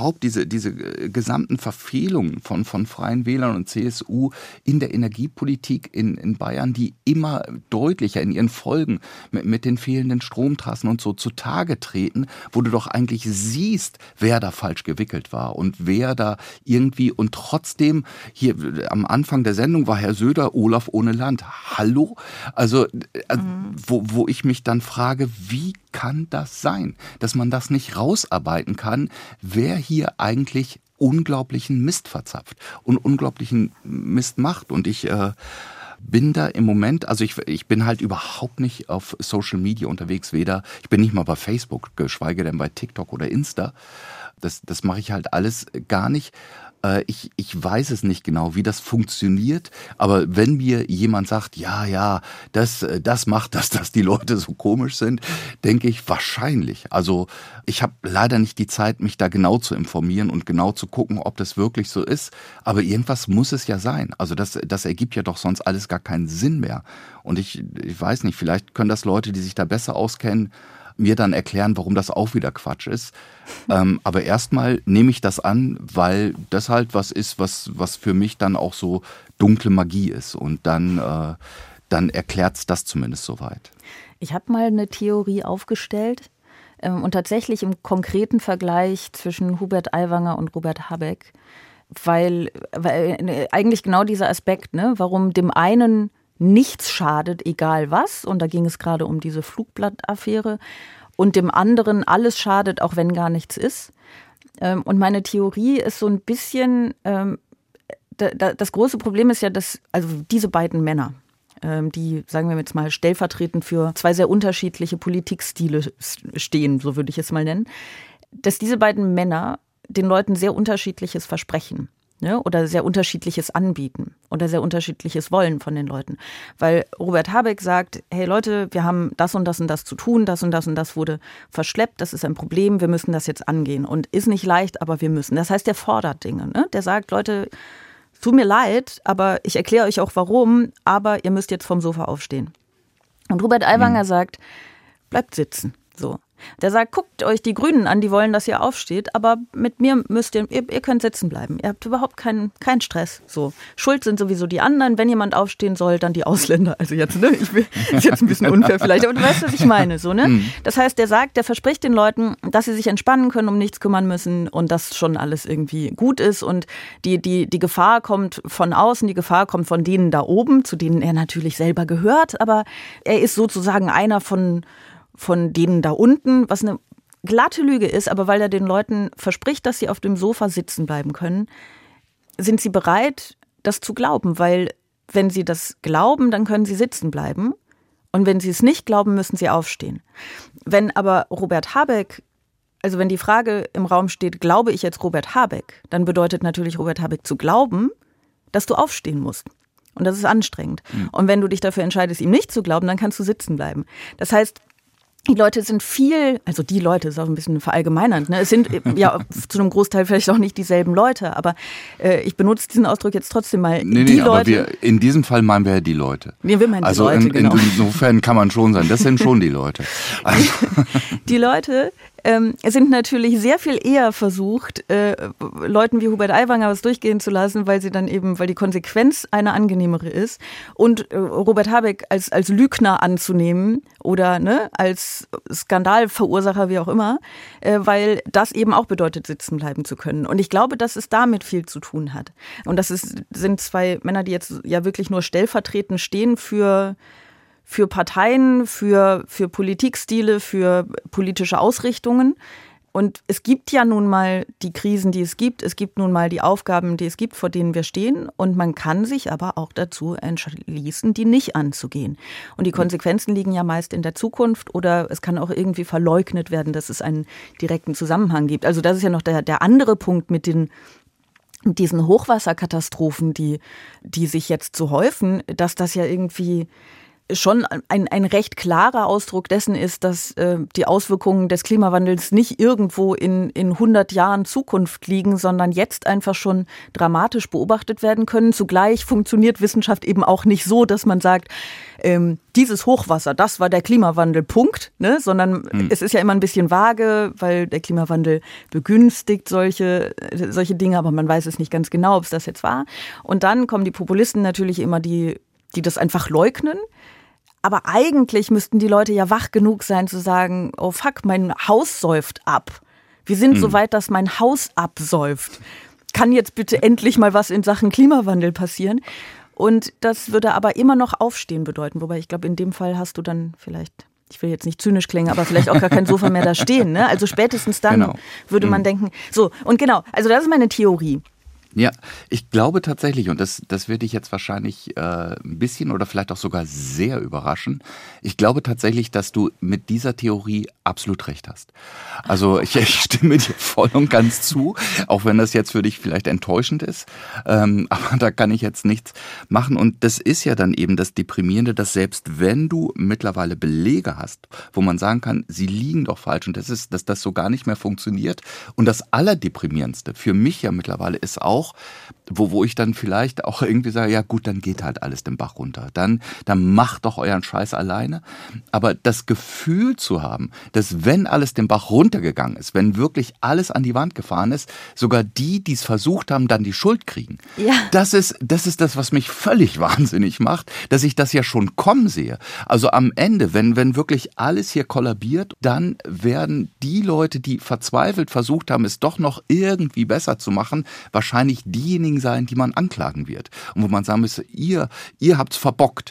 gesamten Verfehlungen von Freien Wählern und CSU in der Energiepolitik in Bayern, die immer deutlicher in ihren Folgen mit den fehlenden Stromtrassen und so zutage treten, wo du doch eigentlich siehst, wer da falsch gewickelt war und wer da irgendwie und trotzdem hier am Anfang der Sendung war Herr Söder Olaf ohne Land. Hallo? Also wo ich mich dann frage, wie kann das sein, dass man das nicht rausarbeiten kann, wer hier eigentlich unglaublichen Mist verzapft und unglaublichen Mist macht. Und ich bin da im Moment, also ich bin halt überhaupt nicht auf Social Media unterwegs, ich bin nicht mal bei Facebook, geschweige denn bei TikTok oder Insta. Das mache ich halt alles gar nicht. Ich weiß es nicht genau, wie das funktioniert, aber wenn mir jemand sagt, ja, das macht das, dass die Leute so komisch sind, denke ich wahrscheinlich. Also ich habe leider nicht die Zeit, mich da genau zu informieren und genau zu gucken, ob das wirklich so ist, aber irgendwas muss es ja sein. Also das ergibt ja doch sonst alles gar keinen Sinn mehr. Und ich weiß nicht, vielleicht können das Leute, die sich da besser auskennen, mir dann erklären, warum das auch wieder Quatsch ist. Aber erstmal nehme ich das an, weil das halt was ist, was für mich dann auch so dunkle Magie ist. Und dann erklärt es das zumindest soweit. Ich habe mal eine Theorie aufgestellt und tatsächlich im konkreten Vergleich zwischen Hubert Aiwanger und Robert Habeck, weil eigentlich genau dieser Aspekt, ne, warum dem einen nichts schadet, egal was. Und da ging es gerade um diese Flugblattaffäre. Und dem anderen alles schadet, auch wenn gar nichts ist. Und meine Theorie ist so ein bisschen, das große Problem ist ja, dass also diese beiden Männer, die, sagen wir jetzt mal, stellvertretend für zwei sehr unterschiedliche Politikstile stehen, so würde ich es mal nennen, dass diese beiden Männer den Leuten sehr Unterschiedliches versprechen, ne? Oder sehr Unterschiedliches anbieten oder sehr Unterschiedliches wollen von den Leuten. Weil Robert Habeck sagt, hey Leute, wir haben das und das und das zu tun, das und das und das wurde verschleppt, das ist ein Problem, wir müssen das jetzt angehen. Und ist nicht leicht, aber wir müssen. Das heißt, der fordert Dinge, ne? Der sagt, Leute, es tut mir leid, aber ich erkläre euch auch warum, aber ihr müsst jetzt vom Sofa aufstehen. Und Hubert Aiwanger sagt, bleibt sitzen, so. Der sagt, guckt euch die Grünen an, die wollen, dass ihr aufsteht, aber mit mir müsst ihr könnt sitzen bleiben. Ihr habt überhaupt keinen Stress. So. Schuld sind sowieso die anderen. Wenn jemand aufstehen soll, dann die Ausländer. Also jetzt, ne, ist jetzt ein bisschen unfair vielleicht, aber du weißt, was ich meine, so, ne? Das heißt, der verspricht den Leuten, dass sie sich entspannen können, um nichts kümmern müssen und dass schon alles irgendwie gut ist und die Gefahr kommt von außen, die Gefahr kommt von denen da oben, zu denen er natürlich selber gehört, aber er ist sozusagen einer von denen da unten, was eine glatte Lüge ist, aber weil er den Leuten verspricht, dass sie auf dem Sofa sitzen bleiben können, sind sie bereit, das zu glauben, weil wenn sie das glauben, dann können sie sitzen bleiben und wenn sie es nicht glauben, müssen sie aufstehen. Wenn aber Robert Habeck, also wenn die Frage im Raum steht, glaube ich jetzt Robert Habeck, dann bedeutet natürlich Robert Habeck zu glauben, dass du aufstehen musst. Und das ist anstrengend. Und wenn du dich dafür entscheidest, ihm nicht zu glauben, dann kannst du sitzen bleiben. Das heißt, die Leute sind also die Leute, ist auch ein bisschen verallgemeinernd, ne? Es sind ja zu einem Großteil vielleicht auch nicht dieselben Leute, aber ich benutze diesen Ausdruck jetzt trotzdem mal. Die Leute, aber in diesem Fall meinen wir ja die Leute. Wir meinen die Leute, genau. Insofern kann man schon sagen, das sind schon die Leute. Also. Die Leute sind natürlich sehr viel eher versucht, Leuten wie Hubert Aiwanger was durchgehen zu lassen, weil die Konsequenz eine angenehmere ist und Robert Habeck als Lügner anzunehmen oder ne, als Skandalverursacher, wie auch immer, weil das eben auch bedeutet, sitzen bleiben zu können. Und ich glaube, dass es damit viel zu tun hat. Und das sind zwei Männer, die jetzt ja wirklich nur stellvertretend stehen für Parteien, für Politikstile, für politische Ausrichtungen. Und es gibt ja nun mal die Krisen, die es gibt. Es gibt nun mal die Aufgaben, die es gibt, vor denen wir stehen. Und man kann sich aber auch dazu entschließen, die nicht anzugehen. Und die Konsequenzen liegen ja meist in der Zukunft oder es kann auch irgendwie verleugnet werden, dass es einen direkten Zusammenhang gibt. Also das ist ja noch der andere Punkt mit diesen Hochwasserkatastrophen, die sich jetzt so häufen, dass das ja irgendwie schon ein recht klarer Ausdruck dessen ist, dass die Auswirkungen des Klimawandels nicht irgendwo in 100 Jahren Zukunft liegen, sondern jetzt einfach schon dramatisch beobachtet werden können. Zugleich funktioniert Wissenschaft eben auch nicht so, dass man sagt, dieses Hochwasser, das war der Klimawandel, Punkt, ne? Sondern es ist ja immer ein bisschen vage, weil der Klimawandel begünstigt solche Dinge, aber man weiß es nicht ganz genau, ob es das jetzt war. Und dann kommen die Populisten natürlich immer, die das einfach leugnen. Aber eigentlich müssten die Leute ja wach genug sein zu sagen, oh fuck, mein Haus säuft ab. Wir sind so weit, dass mein Haus absäuft. Kann jetzt bitte endlich mal was in Sachen Klimawandel passieren? Und das würde aber immer noch Aufstehen bedeuten. Wobei ich glaube, in dem Fall hast du dann vielleicht, ich will jetzt nicht zynisch klingen, aber vielleicht auch gar kein Sofa mehr da stehen. Ne? Also spätestens dann würde man denken, so und genau, also das ist meine Theorie. Ja, ich glaube tatsächlich, und das wird dich jetzt wahrscheinlich ein bisschen oder vielleicht auch sogar sehr überraschen, ich glaube tatsächlich, dass du mit dieser Theorie absolut recht hast. Also ich stimme dir voll und ganz zu, auch wenn das jetzt für dich vielleicht enttäuschend ist, aber da kann ich jetzt nichts machen. Und das ist ja dann eben das Deprimierende, dass selbst wenn du mittlerweile Belege hast, wo man sagen kann, sie liegen doch falsch und dass das so gar nicht mehr funktioniert. Und das Allerdeprimierendste für mich ja mittlerweile ist auch, wo ich dann vielleicht auch irgendwie sage, ja gut, dann geht halt alles den Bach runter. Dann macht doch euren Scheiß alleine. Aber das Gefühl zu haben, dass wenn alles den Bach runtergegangen ist, wenn wirklich alles an die Wand gefahren ist, sogar die es versucht haben, dann die Schuld kriegen. Ja. Das ist das, was mich völlig wahnsinnig macht, dass ich das ja schon kommen sehe. Also am Ende, wenn wirklich alles hier kollabiert, dann werden die Leute, die verzweifelt versucht haben, es doch noch irgendwie besser zu machen, wahrscheinlich eigentlich diejenigen sein, die man anklagen wird. Und wo man sagen müsste, ihr habt's verbockt,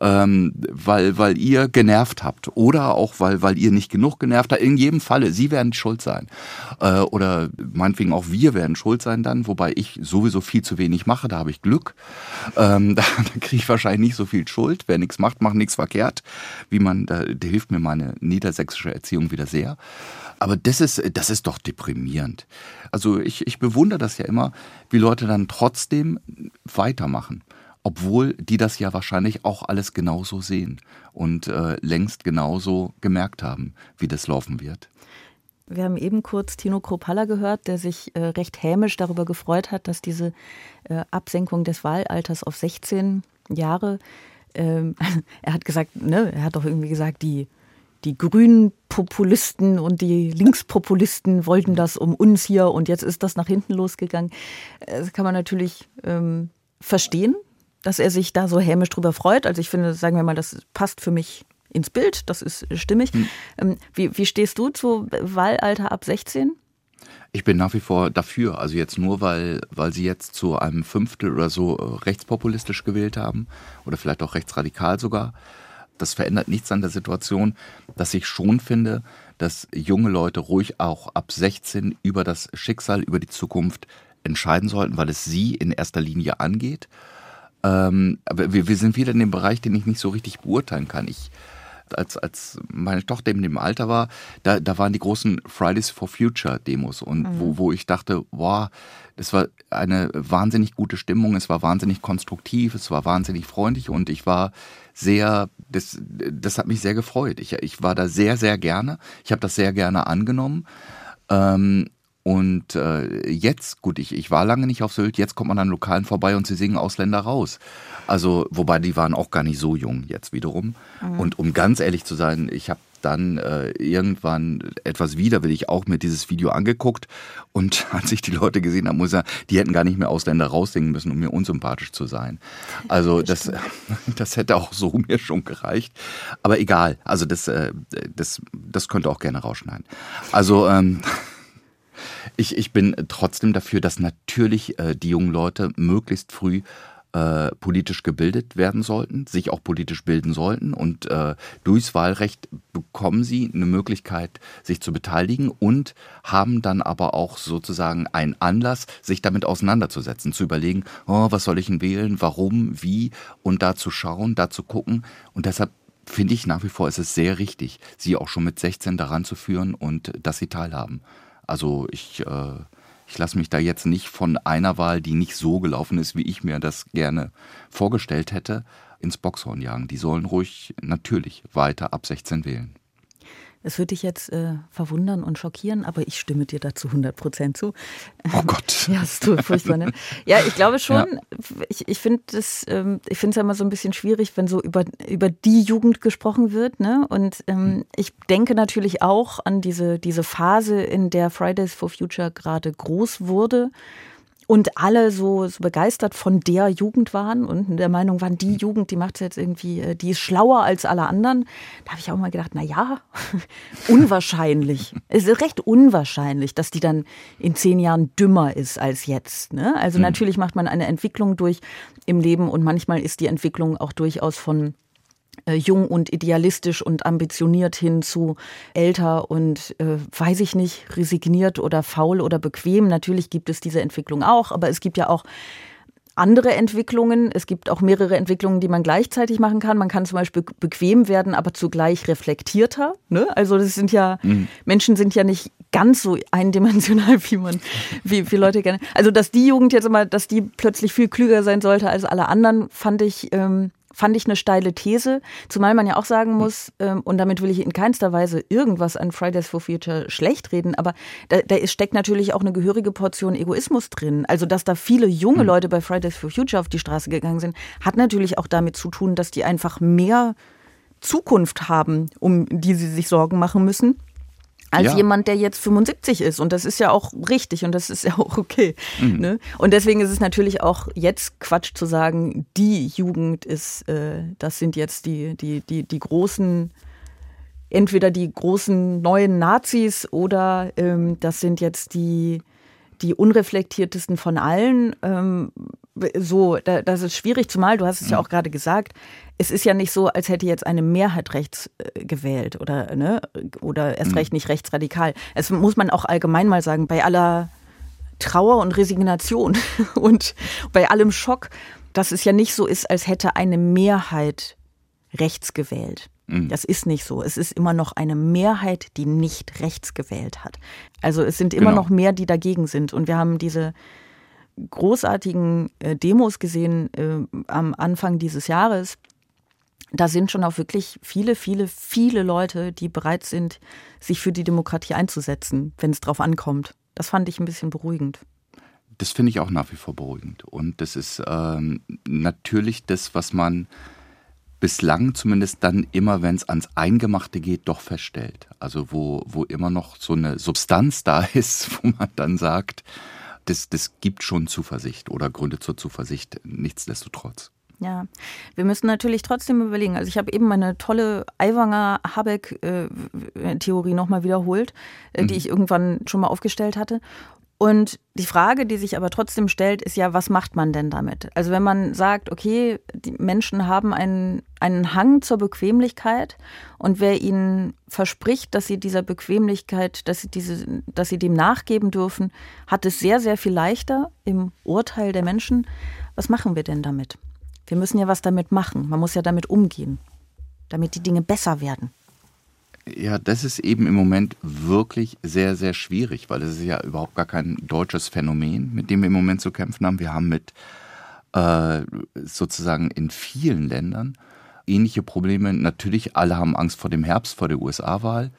weil ihr genervt habt. Oder auch, weil ihr nicht genug genervt habt. In jedem Falle, sie werden schuld sein. Oder meinetwegen auch wir werden schuld sein dann, wobei ich sowieso viel zu wenig mache, da habe ich Glück. Da kriege ich wahrscheinlich nicht so viel Schuld. Wer nichts macht nichts verkehrt. Da hilft mir meine niedersächsische Erziehung wieder sehr. Aber das ist doch deprimierend. Also ich bewundere das ja immer, wie Leute dann trotzdem weitermachen. Obwohl die das ja wahrscheinlich auch alles genauso sehen und längst genauso gemerkt haben, wie das laufen wird. Wir haben eben kurz Tino Kruppalla gehört, der sich recht hämisch darüber gefreut hat, dass diese Absenkung des Wahlalters auf 16 Jahre, er hat gesagt, er hat doch irgendwie gesagt, die grünen Populisten und die Linkspopulisten wollten das um uns hier und jetzt ist das nach hinten losgegangen. Das kann man natürlich verstehen, dass er sich da so hämisch drüber freut. Also ich finde, sagen wir mal, das passt für mich ins Bild, das ist stimmig. Wie stehst du zu Wahlalter ab 16? Ich bin nach wie vor dafür. Also jetzt nur, weil sie jetzt zu einem Fünftel oder so rechtspopulistisch gewählt haben oder vielleicht auch rechtsradikal sogar. Das verändert nichts an der Situation, dass ich schon finde, dass junge Leute ruhig auch ab 16 über das Schicksal, über die Zukunft entscheiden sollten, weil es sie in erster Linie angeht. Aber wir sind wieder in dem Bereich, den ich nicht so richtig beurteilen kann. Als meine Tochter in dem Alter war, da waren die großen Fridays for Future Demos und wo ich dachte, wow, das war eine wahnsinnig gute Stimmung, es war wahnsinnig konstruktiv, es war wahnsinnig freundlich und ich war das hat mich sehr gefreut. Ich war da sehr, sehr gerne, ich habe das sehr gerne angenommen. Und jetzt, gut, ich war lange nicht auf Sylt, jetzt kommt man an Lokalen vorbei und sie singen Ausländer raus. Also, wobei die waren auch gar nicht so jung jetzt wiederum. Und um ganz ehrlich zu sein, ich habe dann irgendwann etwas widerwillig auch mir dieses Video angeguckt und als ich die Leute gesehen habe, muss ich sagen, die hätten gar nicht mehr Ausländer raussingen müssen, um mir unsympathisch zu sein. Also das hätte auch so mir schon gereicht. Aber egal, also das könnte auch gerne rausschneiden. Also ich bin trotzdem dafür, dass natürlich die jungen Leute möglichst früh politisch gebildet werden sollten, sich auch politisch bilden sollten und durchs Wahlrecht bekommen sie eine Möglichkeit, sich zu beteiligen und haben dann aber auch sozusagen einen Anlass, sich damit auseinanderzusetzen, zu überlegen, was soll ich denn wählen, warum, wie und da zu schauen, da zu gucken und deshalb finde ich nach wie vor, ist es sehr richtig, sie auch schon mit 16 daran zu führen und dass sie teilhaben. Also ich lasse mich da jetzt nicht von einer Wahl, die nicht so gelaufen ist, wie ich mir das gerne vorgestellt hätte, ins Boxhorn jagen. Die sollen ruhig natürlich weiter ab 16 wählen. Es würde dich jetzt verwundern und schockieren, aber ich stimme dir dazu 100% zu. Oh Gott. Ja, das tut furchtbar, ne? Ja, ich glaube schon, ja. Ich finde es ja immer so ein bisschen schwierig, wenn so über die Jugend gesprochen wird, ne? Und ich denke natürlich auch an diese Phase, in der Fridays for Future gerade groß wurde. Und alle so begeistert von der Jugend waren und der Meinung waren, die Jugend, die macht jetzt irgendwie, die ist schlauer als alle anderen. Da habe ich auch mal gedacht, na ja, unwahrscheinlich. Es ist recht unwahrscheinlich, dass die dann in 10 Jahren dümmer ist als jetzt. Ne? Also natürlich macht man eine Entwicklung durch im Leben und manchmal ist die Entwicklung auch durchaus von jung und idealistisch und ambitioniert hin zu älter und, weiß ich nicht, resigniert oder faul oder bequem. Natürlich gibt es diese Entwicklung auch, aber es gibt ja auch andere Entwicklungen. Es gibt auch mehrere Entwicklungen, die man gleichzeitig machen kann. Man kann zum Beispiel bequem werden, aber zugleich reflektierter. Ne? Also das sind ja, Menschen sind ja nicht ganz so eindimensional, wie Leute gerne. Also dass die Jugend jetzt immer, dass die plötzlich viel klüger sein sollte als alle anderen, fand ich eine steile These, zumal man ja auch sagen muss, und damit will ich in keinster Weise irgendwas an Fridays for Future schlecht reden, aber da steckt natürlich auch eine gehörige Portion Egoismus drin. Also, dass da viele junge Leute bei Fridays for Future auf die Straße gegangen sind, hat natürlich auch damit zu tun, dass die einfach mehr Zukunft haben, um die sie sich Sorgen machen müssen, als jemand, der jetzt 75 ist. Und das ist ja auch richtig und das ist ja auch okay. Ne? Und deswegen ist es natürlich auch jetzt Quatsch zu sagen, die Jugend ist, das sind jetzt die großen, entweder die großen neuen Nazis oder das sind jetzt die die unreflektiertesten von allen. Das ist schwierig, zumal, du hast es ja auch gerade gesagt, es ist ja nicht so, als hätte jetzt eine Mehrheit rechts gewählt oder erst recht nicht rechtsradikal. Es muss man auch allgemein mal sagen, bei aller Trauer und Resignation und bei allem Schock, dass es ja nicht so ist, als hätte eine Mehrheit rechts gewählt. Das ist nicht so. Es ist immer noch eine Mehrheit, die nicht rechts gewählt hat. Also es sind immer noch mehr, die dagegen sind. Und wir haben diese großartigen Demos gesehen am Anfang dieses Jahres. Da sind schon auch wirklich viele, viele, viele Leute, die bereit sind, sich für die Demokratie einzusetzen, wenn es drauf ankommt. Das fand ich ein bisschen beruhigend. Das finde ich auch nach wie vor beruhigend. Und das ist natürlich das, was man bislang zumindest dann immer, wenn es ans Eingemachte geht, doch feststellt. Also wo immer noch so eine Substanz da ist, wo man dann sagt, das gibt schon Zuversicht oder Gründe zur Zuversicht, nichtsdestotrotz. Ja, wir müssen natürlich trotzdem überlegen. Also ich habe eben meine tolle Aiwanger-Habeck-Theorie nochmal wiederholt, die ich irgendwann schon mal aufgestellt hatte. Und die Frage, die sich aber trotzdem stellt, ist ja, was macht man denn damit? Also wenn man sagt, okay, die Menschen haben einen Hang zur Bequemlichkeit und wer ihnen verspricht, dass sie dieser Bequemlichkeit, dass sie dem nachgeben dürfen, hat es sehr, sehr viel leichter im Urteil der Menschen. Was machen wir denn damit? Wir müssen ja was damit machen. Man muss ja damit umgehen, damit die Dinge besser werden. Ja, das ist eben im Moment wirklich sehr, sehr schwierig, weil es ist ja überhaupt gar kein deutsches Phänomen, mit dem wir im Moment zu kämpfen haben. Wir haben mit sozusagen in vielen Ländern ähnliche Probleme. Natürlich, alle haben Angst vor dem Herbst, vor der USA-Wahl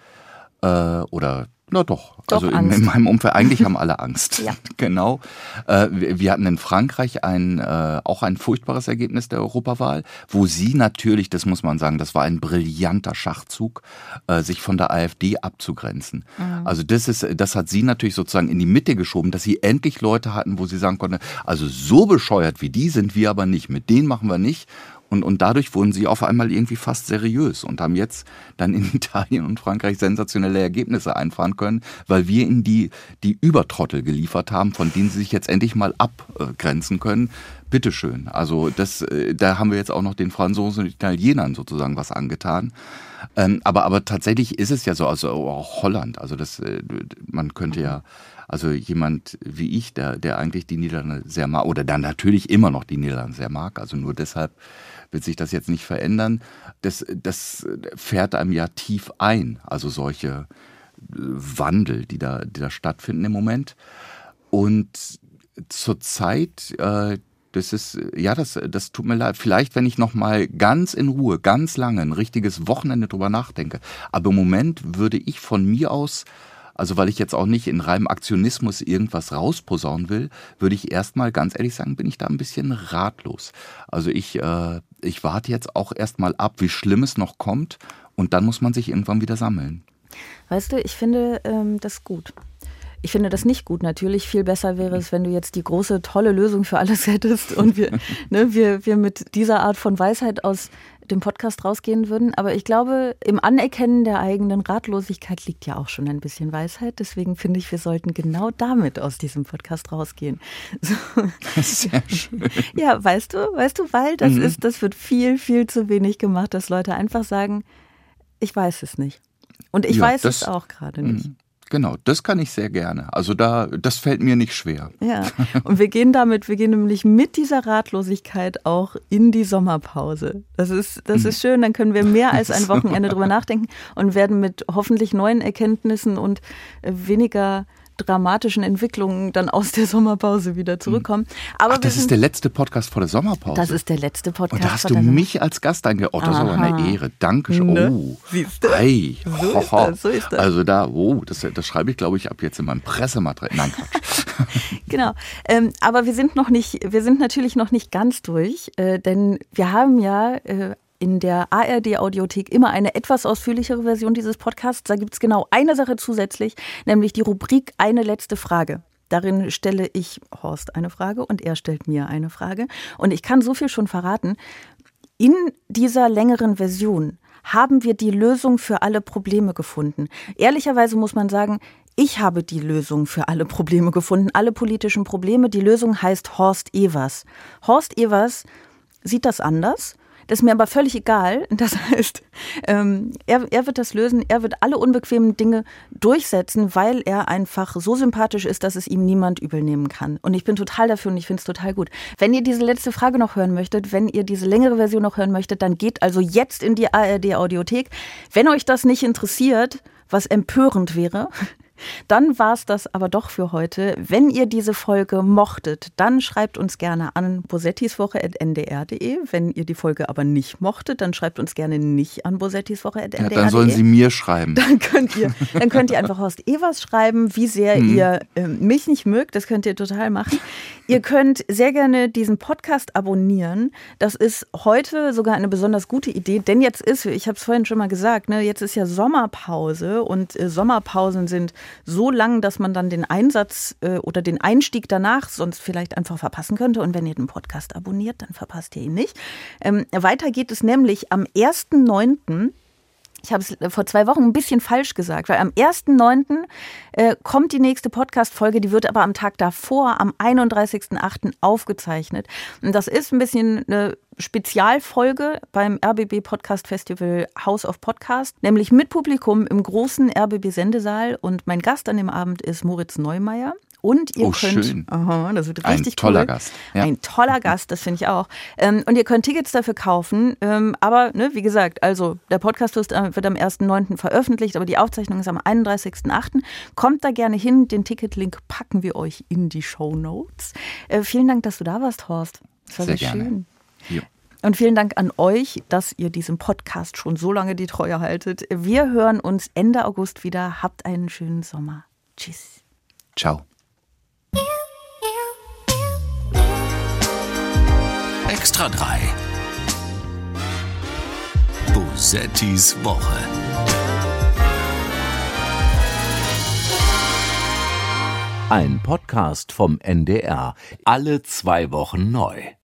oder na doch, also in meinem Umfeld, eigentlich haben alle Angst. Ja. Genau. Wir hatten in Frankreich auch ein furchtbares Ergebnis der Europawahl, wo sie natürlich, das muss man sagen, das war ein brillanter Schachzug, sich von der AfD abzugrenzen. Mhm. Also das hat sie natürlich sozusagen in die Mitte geschoben, dass sie endlich Leute hatten, wo sie sagen konnten, also so bescheuert wie die sind wir aber nicht, mit denen machen wir nicht. Und dadurch wurden sie auf einmal irgendwie fast seriös und haben jetzt dann in Italien und Frankreich sensationelle Ergebnisse einfahren können, weil wir ihnen die Übertrottel geliefert haben, von denen sie sich jetzt endlich mal abgrenzen können. Bitteschön. Also da haben wir jetzt auch noch den Franzosen und Italienern sozusagen was angetan. Aber tatsächlich ist es ja so, also auch Holland, also man könnte ja, also jemand wie ich, der eigentlich die Niederlande sehr mag, oder dann natürlich immer noch die Niederlande sehr mag, also nur deshalb wird sich das jetzt nicht verändern, das fährt einem ja tief ein, also solche Wandel, die da stattfinden im Moment. Und zurzeit, das tut mir leid, vielleicht wenn ich noch mal ganz in Ruhe, ganz lange, ein richtiges Wochenende drüber nachdenke, aber im Moment würde ich von mir aus, also weil ich jetzt auch nicht in reinem Aktionismus irgendwas rausposaunen will, würde ich erstmal ganz ehrlich sagen, bin ich da ein bisschen ratlos. Also ich warte jetzt auch erstmal ab, wie schlimm es noch kommt und dann muss man sich irgendwann wieder sammeln. Weißt du, ich finde das gut. Ich finde das nicht gut. Natürlich viel besser wäre es, wenn du jetzt die große, tolle Lösung für alles hättest und wir mit dieser Art von Weisheit aus dem Podcast rausgehen würden. Aber ich glaube, im Anerkennen der eigenen Ratlosigkeit liegt ja auch schon ein bisschen Weisheit. Deswegen finde ich, wir sollten genau damit aus diesem Podcast rausgehen. So. Sehr schön. Ja, weißt du, weil das wird viel, viel zu wenig gemacht, dass Leute einfach sagen, ich weiß es nicht. Und ich weiß es auch gerade nicht. Genau, das kann ich sehr gerne. Also das fällt mir nicht schwer. Ja, und wir gehen nämlich mit dieser Ratlosigkeit auch in die Sommerpause. Das ist schön, dann können wir mehr als ein Wochenende drüber nachdenken und werden mit hoffentlich neuen Erkenntnissen und weniger dramatischen Entwicklungen dann aus der Sommerpause wieder zurückkommen. Aber das ist der letzte Podcast vor der Sommerpause? Das ist der letzte Podcast. Und da hast du mich als Gast eingeladen. Oh, das ist aber eine Ehre. Dankeschön. Ne? Oh. Siehst du? Hey. So ist das. Also das schreibe ich, glaube ich, ab jetzt in meinem Pressematerial. Nein, Quatsch. Genau. Aber wir sind natürlich noch nicht ganz durch, denn wir haben ja in der ARD-Audiothek immer eine etwas ausführlichere Version dieses Podcasts. Da gibt es genau eine Sache zusätzlich, nämlich die Rubrik Eine letzte Frage. Darin stelle ich Horst eine Frage und er stellt mir eine Frage. Und ich kann so viel schon verraten. In dieser längeren Version haben wir die Lösung für alle Probleme gefunden. Ehrlicherweise muss man sagen, Ich habe die Lösung für alle Probleme gefunden, alle politischen Probleme. Die Lösung heißt Horst Evers. Horst Evers sieht das anders. Das ist mir aber völlig egal. Das heißt, er wird das lösen. Er wird alle unbequemen Dinge durchsetzen, weil er einfach so sympathisch ist, dass es ihm niemand übel nehmen kann. Und ich bin total dafür und ich finde es total gut. Wenn ihr diese letzte Frage noch hören möchtet, wenn ihr diese längere Version noch hören möchtet, dann geht also jetzt in die ARD-Audiothek. Wenn euch das nicht interessiert, was empörend wäre, dann war es das aber doch für heute. Wenn ihr diese Folge mochtet, dann schreibt uns gerne an bosettiswoche@ndr.de. Wenn ihr die Folge aber nicht mochtet, dann schreibt uns gerne nicht an bosettiswoche@ndr.de. Ja, dann sollen Sie mir schreiben. Dann könnt ihr einfach Horst Evers schreiben, wie sehr ihr mich nicht mögt. Das könnt ihr total machen. Ihr könnt sehr gerne diesen Podcast abonnieren. Das ist heute sogar eine besonders gute Idee, denn jetzt ist, ich habe es vorhin schon mal gesagt, ne, jetzt ist ja Sommerpause und Sommerpausen sind so lang, dass man dann den Einsatz oder den Einstieg danach sonst vielleicht einfach verpassen könnte. Und wenn ihr den Podcast abonniert, dann verpasst ihr ihn nicht. Weiter geht es nämlich am 1.9., ich habe es vor 2 Wochen ein bisschen falsch gesagt, weil am 1.9. Kommt die nächste Podcast-Folge, die wird aber am Tag davor, am 31.8. aufgezeichnet. Und das ist ein bisschen eine Spezialfolge beim RBB Podcast Festival House of Podcast, nämlich mit Publikum im großen RBB-Sendesaal. Und mein Gast an dem Abend ist Moritz Neumeier. Und ihr könnt, schön. Aha, das wird richtig ein toller cool. Gast. Ja. Ein toller Gast, das finde ich auch. Und ihr könnt Tickets dafür kaufen. Aber ne, wie gesagt, also der Podcast wird am 1.9. veröffentlicht, aber die Aufzeichnung ist am 31.8. Kommt da gerne hin. Den Ticketlink packen wir euch in die Shownotes. Vielen Dank, dass du da warst, Horst. Das war sehr gerne. schön. Jo. Und vielen Dank an euch, dass ihr diesem Podcast schon so lange die Treue haltet. Wir hören uns Ende August wieder. Habt einen schönen Sommer. Tschüss. Ciao. Extra 3. Bosettis Woche. Ein Podcast vom NDR. Alle 2 Wochen neu.